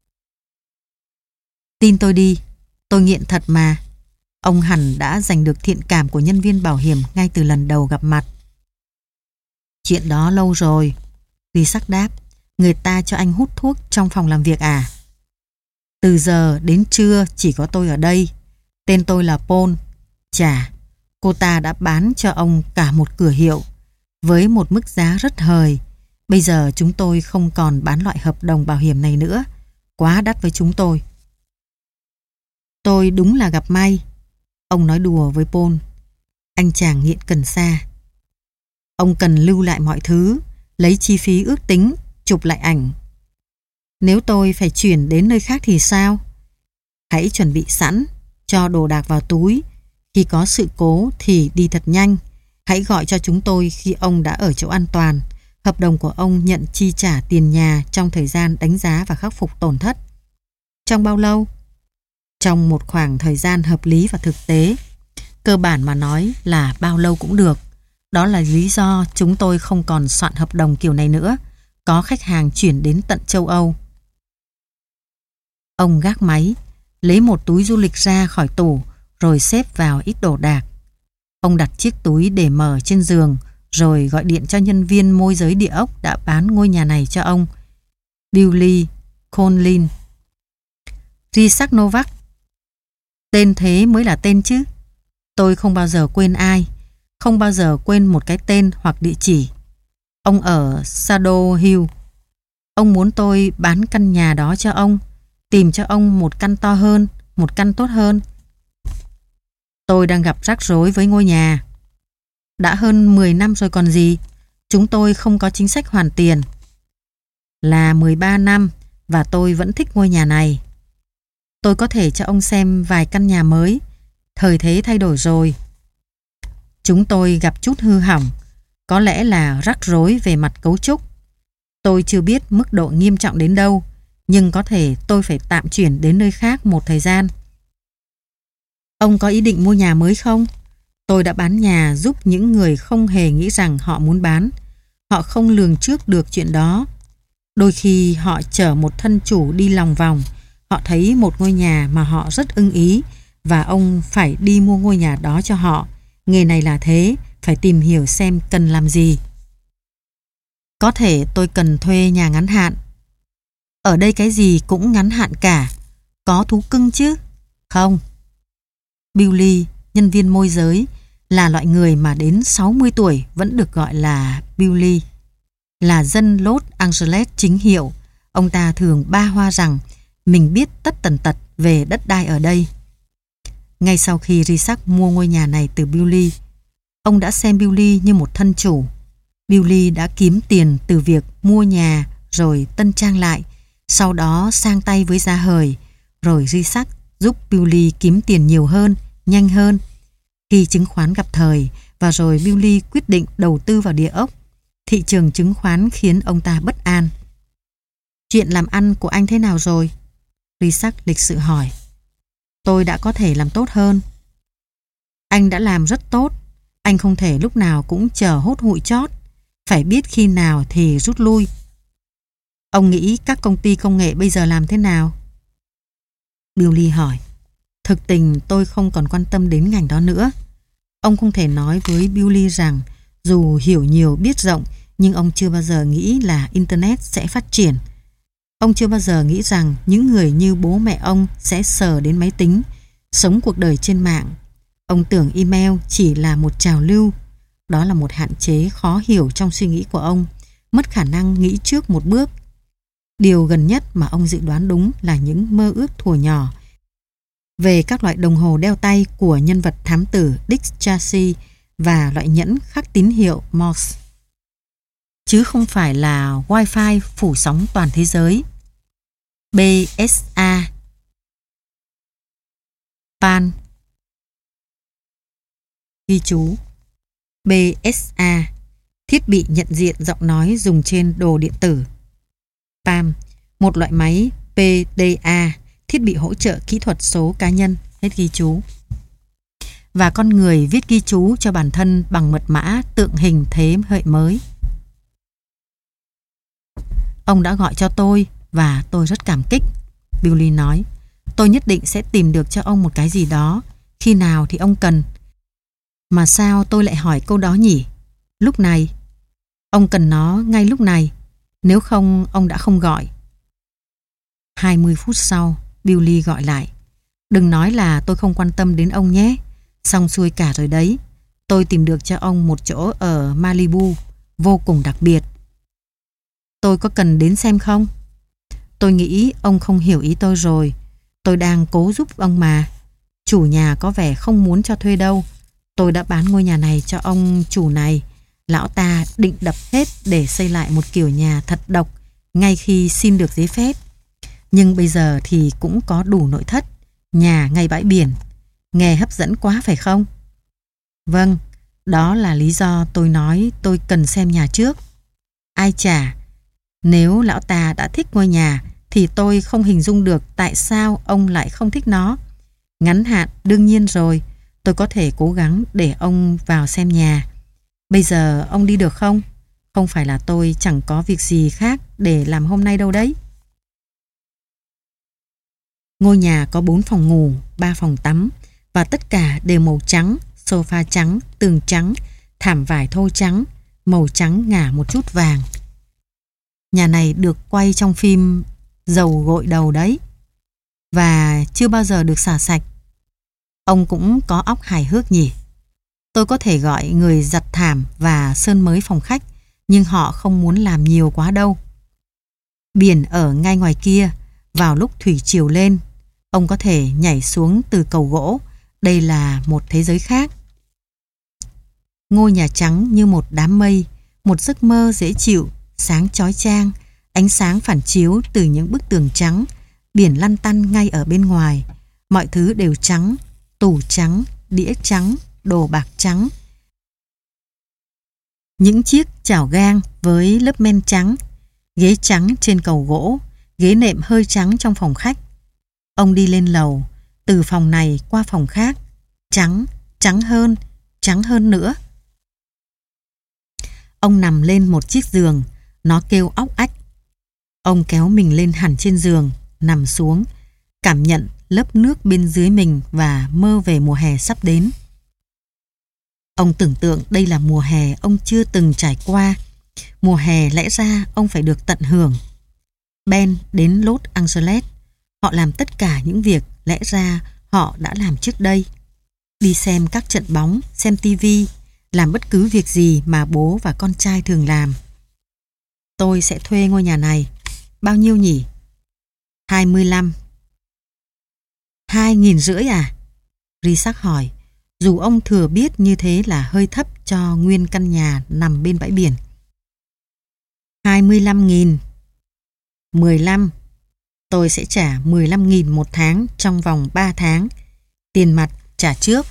Tin tôi đi, tôi nghiện thật mà. Ông hẳn đã giành được thiện cảm của nhân viên bảo hiểm ngay từ lần đầu gặp mặt. Chuyện đó lâu rồi. Risak đáp. Người ta cho anh hút thuốc trong phòng làm việc à? Từ giờ đến trưa chỉ có tôi ở đây. Tên tôi là Paul. Chà, cô ta đã bán cho ông cả một cửa hiệu với một mức giá rất hời. Bây giờ chúng tôi không còn bán loại hợp đồng bảo hiểm này nữa. Quá đắt với chúng tôi. Tôi đúng là gặp may. Ông nói đùa với Paul. Anh chàng nghiện cần sa. Ông cần lưu lại mọi thứ, lấy chi phí ước tính, chụp lại ảnh. Nếu tôi phải chuyển đến nơi khác thì sao? Hãy chuẩn bị sẵn, cho đồ đạc vào túi. Khi có sự cố thì đi thật nhanh. Hãy gọi cho chúng tôi khi ông đã ở chỗ an toàn. Hợp đồng của ông nhận chi trả tiền nhà trong thời gian đánh giá và khắc phục tổn thất. Trong bao lâu? Trong một khoảng thời gian hợp lý và thực tế. Cơ bản mà nói là bao lâu cũng được. Đó là lý do chúng tôi không còn soạn hợp đồng kiểu này nữa. Có khách hàng chuyển đến tận châu Âu. Ông gác máy, lấy một túi du lịch ra khỏi tủ, rồi xếp vào ít đồ đạc. Ông đặt chiếc túi để mở trên giường, rồi gọi điện cho nhân viên môi giới địa ốc đã bán ngôi nhà này cho ông, Billy Conlin. Rysak Novak. Tên thế mới là tên chứ. Tôi không bao giờ quên ai, không bao giờ quên một cái tên hoặc địa chỉ. Ông ở Shadow Hill. Ông muốn tôi bán căn nhà đó cho ông, tìm cho ông một căn to hơn, một căn tốt hơn. Tôi đang gặp rắc rối với ngôi nhà. Đã hơn 10 năm rồi còn gì. Chúng tôi không có chính sách hoàn tiền. Là 13 năm và tôi vẫn thích ngôi nhà này. Tôi có thể cho ông xem vài căn nhà mới. Thời thế thay đổi rồi. Chúng tôi gặp chút hư hỏng, có lẽ là rắc rối về mặt cấu trúc. Tôi chưa biết mức độ nghiêm trọng đến đâu, nhưng có thể tôi phải tạm chuyển đến nơi khác một thời gian. Ông có ý định mua nhà mới không? Tôi đã bán nhà giúp những người không hề nghĩ rằng họ muốn bán. Họ không lường trước được chuyện đó. Đôi khi họ chở một thân chủ đi lòng vòng. Họ thấy một ngôi nhà mà họ rất ưng ý và ông phải đi mua ngôi nhà đó cho họ. Nghề này là thế, phải tìm hiểu xem cần làm gì. Có thể tôi cần thuê nhà ngắn hạn. Ở đây cái gì cũng ngắn hạn cả. Có thú cưng chứ? Không. Billy, nhân viên môi giới, là loại người mà đến 60 tuổi vẫn được gọi là Billy. Là dân Los Angeles chính hiệu, ông ta thường ba hoa rằng mình biết tất tần tật về đất đai ở đây. Ngay sau khi Rysak mua ngôi nhà này từ Billy, ông đã xem Billy như một thân chủ. Billy đã kiếm tiền từ việc mua nhà rồi tân trang lại, sau đó sang tay với giá hời, rồi Rysak giúp Billy kiếm tiền nhiều hơn, nhanh hơn. Khi chứng khoán gặp thời và rồi Billy quyết định đầu tư vào địa ốc, thị trường chứng khoán khiến ông ta bất an. Chuyện làm ăn của anh thế nào rồi? Rysak lịch sự hỏi. Tôi đã có thể làm tốt hơn. Anh đã làm rất tốt. Anh không thể lúc nào cũng chờ hốt hụi chót. Phải biết khi nào thì rút lui. Ông nghĩ các công ty công nghệ bây giờ làm thế nào? Billy hỏi. Thực tình tôi không còn quan tâm đến ngành đó nữa. Ông không thể nói với Billy rằng dù hiểu nhiều biết rộng, nhưng ông chưa bao giờ nghĩ là Internet sẽ phát triển. Ông chưa bao giờ nghĩ rằng những người như bố mẹ ông sẽ sờ đến máy tính, sống cuộc đời trên mạng. Ông tưởng email chỉ là một trào lưu. Đó là một hạn chế khó hiểu trong suy nghĩ của ông, mất khả năng nghĩ trước một bước. Điều gần nhất mà ông dự đoán đúng là những mơ ước thuở nhỏ về các loại đồng hồ đeo tay của nhân vật thám tử Dick Tracy và loại nhẫn khắc tín hiệu Morse. Chứ không phải là Wi-Fi phủ sóng toàn thế giới. BSA. PAN. Ghi chú. BSA, thiết bị nhận diện giọng nói dùng trên đồ điện tử. PAM, một loại máy PDA, thiết bị hỗ trợ kỹ thuật số cá nhân. Hết ghi chú. Và con người viết ghi chú cho bản thân bằng mật mã tượng hình thế hệ mới. Ông đã gọi cho tôi và tôi rất cảm kích, Billy nói. Tôi nhất định sẽ tìm được cho ông một cái gì đó, khi nào thì ông cần. Mà sao tôi lại hỏi câu đó nhỉ? Lúc này. Ông cần nó ngay lúc này. Nếu không, ông đã không gọi. 20 phút sau, Billy gọi lại. Đừng nói là tôi không quan tâm đến ông nhé. Xong xuôi cả rồi đấy. Tôi tìm được cho ông một chỗ ở Malibu, vô cùng đặc biệt. Tôi có cần đến xem không? Tôi nghĩ ông không hiểu ý tôi rồi. Tôi đang cố giúp ông mà. Chủ nhà có vẻ không muốn cho thuê đâu. Tôi đã bán ngôi nhà này cho ông chủ này. Lão ta định đập hết để xây lại một kiểu nhà thật độc ngay khi xin được giấy phép. Nhưng bây giờ thì cũng có đủ nội thất, nhà ngay bãi biển. Nghe hấp dẫn quá phải không? Vâng, đó là lý do tôi nói tôi cần xem nhà trước. Ai chả, nếu lão ta đã thích ngôi nhà thì tôi không hình dung được tại sao ông lại không thích nó. Ngắn hạn đương nhiên rồi, tôi có thể cố gắng để ông vào xem nhà. Bây giờ ông đi được không? Không phải là tôi chẳng có việc gì khác để làm hôm nay đâu đấy. Ngôi nhà có 4 phòng ngủ, 3 phòng tắm và tất cả đều màu trắng, sofa trắng, tường trắng, thảm vải thô trắng, màu trắng ngả một chút vàng. Nhà này được quay trong phim Dầu gội đầu đấy, và chưa bao giờ được xả sạch. Ông cũng có óc hài hước nhỉ. Tôi có thể gọi người giặt thảm và sơn mới phòng khách, nhưng họ không muốn làm nhiều quá đâu. Biển ở ngay ngoài kia, vào lúc thủy triều lên, ông có thể nhảy xuống từ cầu gỗ. Đây là một thế giới khác. Ngôi nhà trắng như một đám mây, một giấc mơ dễ chịu, sáng chói chang, ánh sáng phản chiếu từ những bức tường trắng, biển lăn tăn ngay ở bên ngoài. Mọi thứ đều trắng, tủ trắng, đĩa trắng, đồ bạc trắng. Những chiếc chảo gang với lớp men trắng, ghế trắng trên cầu gỗ, ghế nệm hơi trắng trong phòng khách. Ông đi lên lầu, từ phòng này qua phòng khác, trắng, trắng hơn nữa. Ông nằm lên một chiếc giường, nó kêu óc ách. Ông kéo mình lên hẳn trên giường, nằm xuống, cảm nhận lớp nước bên dưới mình và mơ về mùa hè sắp đến. Ông tưởng tượng đây là mùa hè ông chưa từng trải qua. Mùa hè lẽ ra ông phải được tận hưởng. Ben đến Los Angeles. Họ làm tất cả những việc lẽ ra họ đã làm trước đây. Đi xem các trận bóng, xem tivi, làm bất cứ việc gì mà bố và con trai thường làm. Tôi sẽ thuê ngôi nhà này. Bao nhiêu nhỉ? 25. 2.500 à? Risak hỏi, dù ông thừa biết như thế là hơi thấp cho nguyên căn nhà nằm bên bãi biển. 25.000. 15. Tôi sẽ trả 15.000 một tháng trong vòng 3 tháng. Tiền mặt trả trước.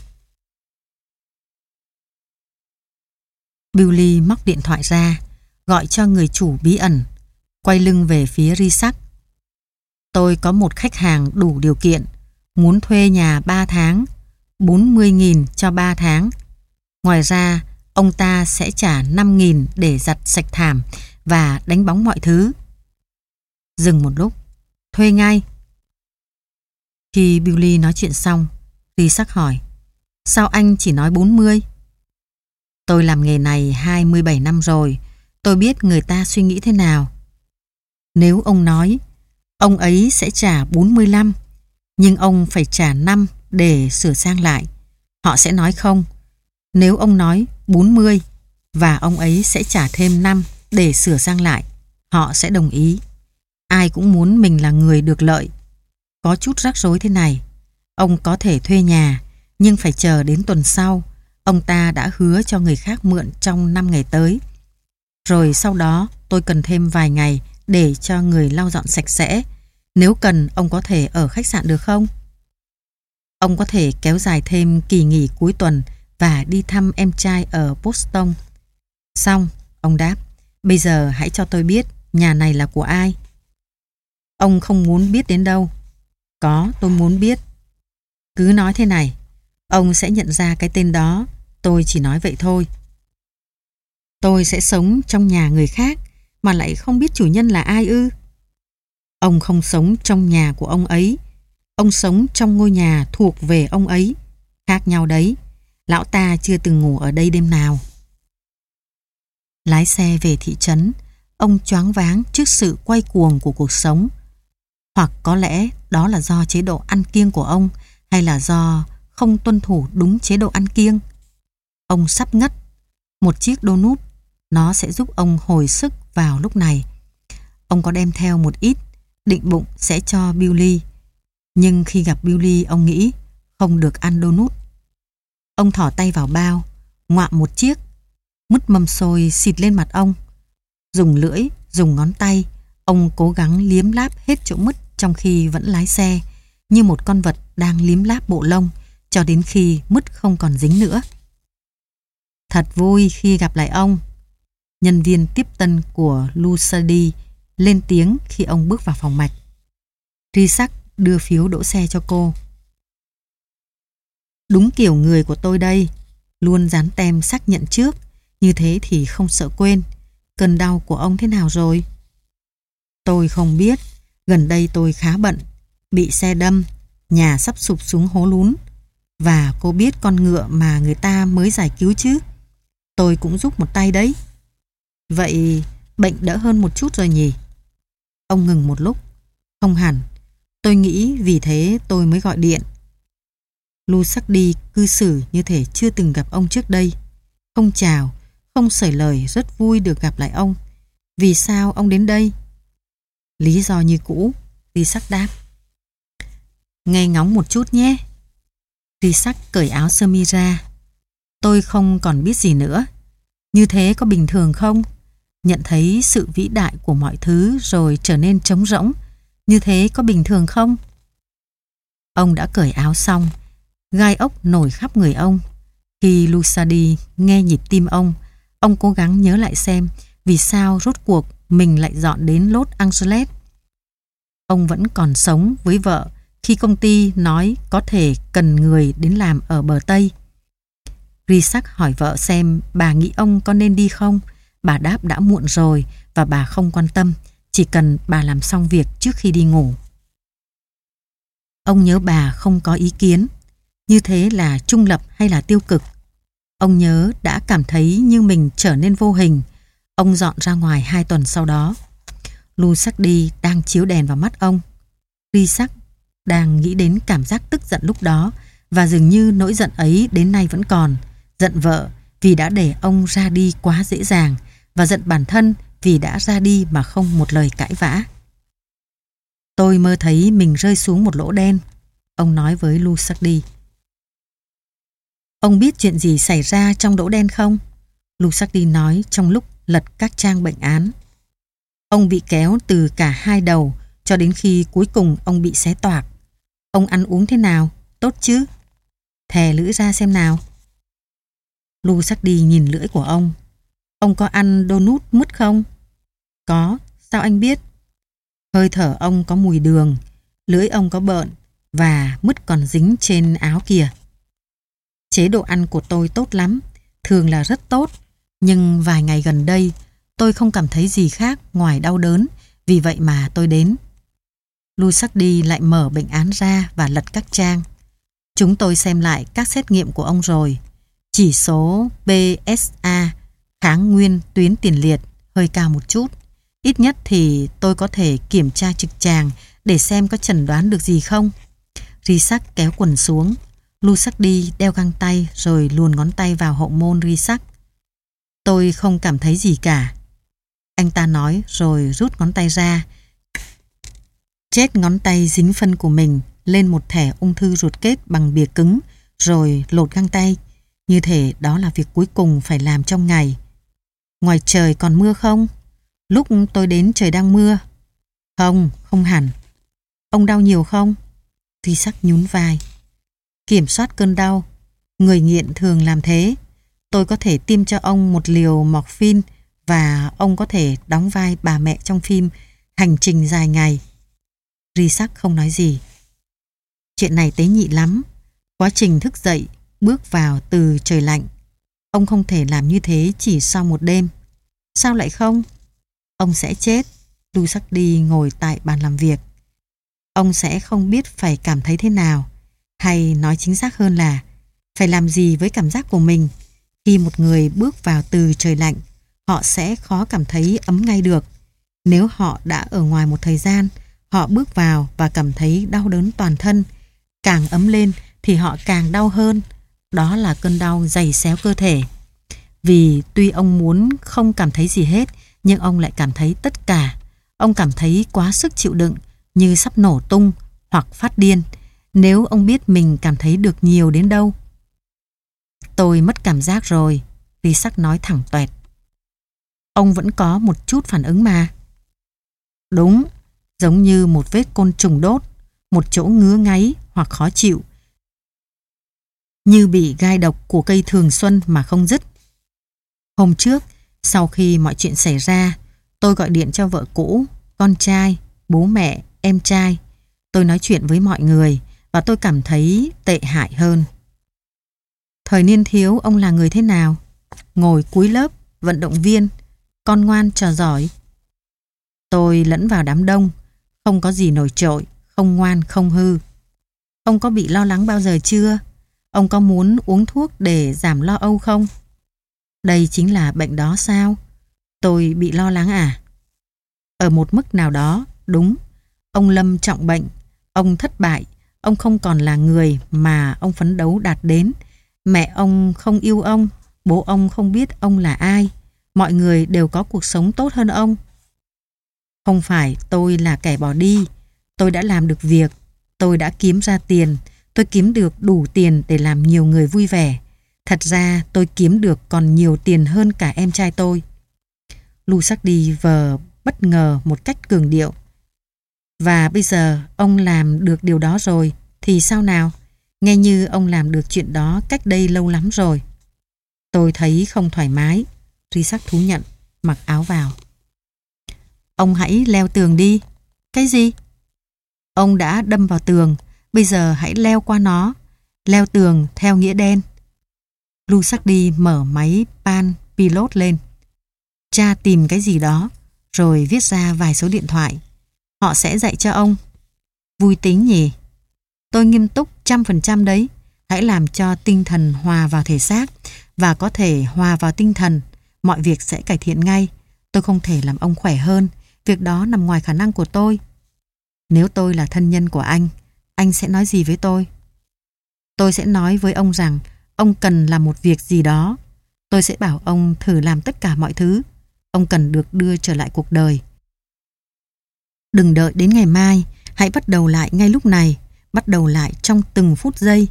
Billy móc điện thoại ra, gọi cho người chủ bí ẩn, quay lưng về phía Risak. Tôi có một khách hàng đủ điều kiện, muốn thuê nhà 3 tháng, 40.000 cho 3 tháng. Ngoài ra, ông ta sẽ trả 5.000 để giặt sạch thảm và đánh bóng mọi thứ. Dừng một lúc, thuê ngay. Khi Billy nói chuyện xong, Risak hỏi, sao anh chỉ nói 40? Tôi làm nghề này 27 năm rồi, tôi biết người ta suy nghĩ thế nào. Nếu ông nói, ông ấy sẽ trả 45, nhưng ông phải trả 5 để sửa sang lại, họ sẽ nói không. Nếu ông nói 40 và ông ấy sẽ trả thêm 5 để sửa sang lại, họ sẽ đồng ý. Ai cũng muốn mình là người được lợi. Có chút rắc rối thế này. Ông có thể thuê nhà, nhưng phải chờ đến tuần sau. Ông ta đã hứa cho người khác mượn trong 5 ngày tới. Rồi sau đó tôi cần thêm vài ngày để cho người lau dọn sạch sẽ. Nếu cần, ông có thể ở khách sạn được không? Ông có thể kéo dài thêm kỳ nghỉ cuối tuần và đi thăm em trai ở Boston. Xong, ông đáp, bây giờ hãy cho tôi biết nhà này là của ai. Ông không muốn biết đến đâu. Có, tôi muốn biết. Cứ nói thế này, ông sẽ nhận ra cái tên đó, tôi chỉ nói vậy thôi. Tôi sẽ sống trong nhà người khác mà lại không biết chủ nhân là ai ư? Ông không sống trong nhà của ông ấy. Ông sống trong ngôi nhà thuộc về ông ấy. Khác nhau đấy. Lão ta chưa từng ngủ ở đây đêm nào. Lái xe về thị trấn, ông choáng váng trước sự quay cuồng của cuộc sống. Hoặc có lẽ đó là do chế độ ăn kiêng của ông, hay là do không tuân thủ đúng chế độ ăn kiêng. Ông sắp ngất. Một chiếc donut, nó sẽ giúp ông hồi sức vào lúc này. Ông có đem theo một ít, định bụng sẽ cho Billy. Nhưng khi gặp Billy, ông nghĩ không được ăn donut. Ông thỏ tay vào bao, ngoạm một chiếc, mứt mâm xôi xịt lên mặt ông. Dùng lưỡi, dùng ngón tay, ông cố gắng liếm láp hết chỗ mứt trong khi vẫn lái xe, như một con vật đang liếm láp bộ lông, cho đến khi mứt không còn dính nữa. Thật vui khi gặp lại ông. Nhân viên tiếp tân của Lucidi lên tiếng khi ông bước vào phòng mạch. Risak đưa phiếu đỗ xe cho cô. Đúng kiểu người của tôi đây, luôn dán tem xác nhận trước, Như thế thì không sợ quên. Cơn đau của ông thế nào rồi? Tôi không biết. Gần đây tôi khá bận. Bị xe đâm, nhà sắp sụp xuống hố lún. Và cô biết con ngựa mà người ta mới giải cứu chứ? Tôi cũng giúp một tay đấy. Vậy bệnh đỡ hơn một chút rồi nhỉ? Ông ngừng một lúc. Không hẳn. Tôi nghĩ vì thế tôi mới gọi điện. Lusakdi cư xử như thể chưa từng gặp ông trước đây. Không chào, không sởi lời, rất vui được gặp lại ông. Vì sao ông đến đây? Lý do như cũ, Risak đáp. Nghe ngóng một chút nhé. Risak cởi áo sơ mi ra. Tôi không còn biết gì nữa. Như thế có bình thường không? Nhận thấy sự vĩ đại của mọi thứ rồi trở nên trống rỗng. Như thế có bình thường không? Ông đã cởi áo xong. Gai ốc nổi khắp người ông. Khi Lusakdi nghe nhịp tim ông cố gắng nhớ lại xem vì sao rốt cuộc mình lại dọn đến Los Angeles. Ông vẫn còn sống với vợ khi công ty nói có thể cần người đến làm ở bờ Tây. Risak hỏi vợ xem bà nghĩ ông có nên đi không. Bà đáp đã muộn rồi và bà không quan tâm, chỉ cần bà làm xong việc trước khi đi ngủ. Ông nhớ bà không có ý kiến. Như thế là trung lập hay là tiêu cực? Ông nhớ đã cảm thấy như mình trở nên vô hình. Ông dọn ra ngoài 2 tuần sau đó. Lusakdi đang chiếu đèn vào mắt ông. Risak đang nghĩ đến cảm giác tức giận lúc đó và dường như nỗi giận ấy đến nay vẫn còn. Giận vợ vì đã để ông ra đi quá dễ dàng và giận bản thân vì đã ra đi mà không một lời cãi vã. Tôi mơ thấy mình rơi xuống một lỗ đen, ông nói với Lusakdi. Ông biết chuyện gì xảy ra trong lỗ đen không? Lusakdi nói trong lúc lật các trang bệnh án. Ông bị kéo từ cả hai đầu cho đến khi cuối cùng ông bị xé toạc. Ông ăn uống thế nào? Tốt chứ? Thè lưỡi ra xem nào. Lusakdi nhìn lưỡi của ông. Ông có ăn donut mứt không? Có, sao anh biết? Hơi thở ông có mùi đường, lưỡi ông có bợn và mứt còn dính trên áo kìa. Chế độ ăn của tôi tốt lắm, thường là rất tốt, nhưng vài ngày gần đây tôi không cảm thấy gì khác ngoài đau đớn, vì vậy mà tôi đến. Lusakdi lại mở bệnh án ra và lật các trang. Chúng tôi xem lại các xét nghiệm của ông rồi. Chỉ số PSA kháng nguyên tuyến tiền liệt hơi cao một chút. Ít nhất thì tôi có thể kiểm tra trực tràng để xem có chẩn đoán được gì không. Risak kéo quần xuống. Lusakdi đeo găng tay rồi luồn ngón tay vào hậu môn Risak. Tôi không cảm thấy gì cả, anh ta nói rồi rút ngón tay ra. Chét ngón tay dính phân của mình lên một thẻ ung thư ruột kết bằng bìa cứng rồi lột găng tay. Như thể đó là việc cuối cùng phải làm trong ngày. Ngoài trời còn mưa không? Lúc tôi đến trời đang mưa. Không, không hẳn. Ông đau nhiều không? Risak nhún vai. Kiểm soát cơn đau. Người nghiện thường làm thế. Tôi có thể tiêm cho ông một liều morphine và ông có thể đóng vai bà mẹ trong phim Hành trình dài ngày. Risak không nói gì. Chuyện này tế nhị lắm. Quá trình thức dậy, bước vào từ trời lạnh. Ông không thể làm như thế chỉ sau một đêm. Sao lại không? Ông sẽ chết. Lusakdi ngồi tại bàn làm việc. Ông sẽ không biết phải cảm thấy thế nào, hay nói chính xác hơn là phải làm gì với cảm giác của mình. Khi một người bước vào từ trời lạnh, họ sẽ khó cảm thấy ấm ngay được. Nếu họ đã ở ngoài một thời gian, họ bước vào và cảm thấy đau đớn toàn thân. Càng ấm lên thì họ càng đau hơn. Đó là cơn đau giày xéo cơ thể. Vì tuy ông muốn không cảm thấy gì hết, nhưng ông lại cảm thấy tất cả. Ông cảm thấy quá sức chịu đựng, như sắp nổ tung hoặc phát điên. Nếu ông biết mình cảm thấy được nhiều đến đâu. Tôi mất cảm giác rồi, Risak nói thẳng toẹt. Ông vẫn có một chút phản ứng mà. Đúng, giống như một vết côn trùng đốt, một chỗ ngứa ngáy hoặc khó chịu, như bị gai độc của cây thường xuân mà không dứt. Hôm trước, sau khi mọi chuyện xảy ra, tôi gọi điện cho vợ cũ, con trai, bố mẹ, em trai. Tôi nói chuyện với mọi người và tôi cảm thấy tệ hại hơn. Thời niên thiếu ông là người thế nào? ngồi cuối lớp, vận động viên, con ngoan trò giỏi. Tôi lẫn vào đám đông, không có gì nổi trội, không ngoan không hư. Ông có bị lo lắng bao giờ chưa? Ông có muốn uống thuốc để giảm lo âu không? Đây chính là bệnh đó sao? Tôi bị lo lắng à? Ở một mức nào đó, đúng. Ông Lâm trọng bệnh, ông thất bại, ông không còn là người mà ông phấn đấu đạt đến. Mẹ ông không yêu ông, bố ông không biết ông là ai. Mọi người đều có cuộc sống tốt hơn ông. Không phải tôi là kẻ bỏ đi. Tôi đã làm được việc. Tôi đã kiếm ra tiền. Tôi kiếm được đủ tiền để làm nhiều người vui vẻ. Thật ra tôi kiếm được còn nhiều tiền hơn cả em trai tôi. Lusardi vờ bất ngờ một cách cường điệu. Và bây giờ ông làm được điều đó rồi thì sao nào? Nghe như ông làm được chuyện đó cách đây lâu lắm rồi. Tôi thấy không thoải mái. Risak thú nhận, mặc áo vào. Ông hãy leo tường đi. Cái gì? Ông đã đâm vào tường, bây giờ hãy leo qua nó. Leo tường theo nghĩa đen. Lusardi mở máy pan pilot lên. Tra tìm cái gì đó, rồi viết ra vài số điện thoại. Họ sẽ dạy cho ông. Vui tính nhỉ? Tôi nghiêm túc 100% đấy. Hãy làm cho tinh thần hòa vào thể xác, và có thể hòa vào tinh thần, mọi việc sẽ cải thiện ngay. Tôi không thể làm ông khỏe hơn. Việc đó nằm ngoài khả năng của tôi. Nếu tôi là thân nhân của anh sẽ nói gì với tôi? Tôi sẽ nói với ông rằng ông cần làm một việc gì đó. Tôi sẽ bảo ông thử làm tất cả mọi thứ. Ông cần được đưa trở lại cuộc đời. Đừng đợi đến ngày mai, hãy bắt đầu lại ngay lúc này, bắt đầu lại trong từng phút giây.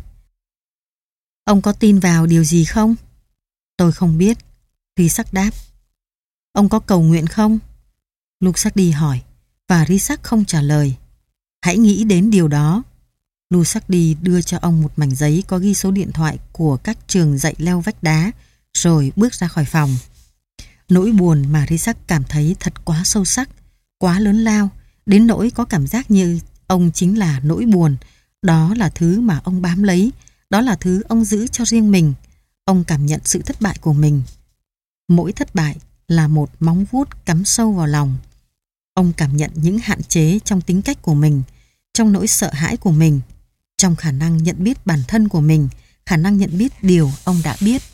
Ông có tin vào điều gì không? Tôi không biết. Risak đáp. Ông có cầu nguyện không? Lusardi hỏi, và Risak không trả lời. Hãy nghĩ đến điều đó. Lusardi đưa cho ông một mảnh giấy có ghi số điện thoại của các trường dạy leo vách đá, rồi bước ra khỏi phòng. Nỗi buồn mà Risak cảm thấy thật quá sâu sắc, quá lớn lao, đến nỗi có cảm giác như ông chính là nỗi buồn. Đó là thứ mà ông bám lấy, đó là thứ ông giữ cho riêng mình. Ông cảm nhận sự thất bại của mình. Mỗi thất bại là một móng vuốt cắm sâu vào lòng. Ông cảm nhận những hạn chế trong tính cách của mình, trong nỗi sợ hãi của mình, trong khả năng nhận biết bản thân của mình, khả năng nhận biết điều ông đã biết.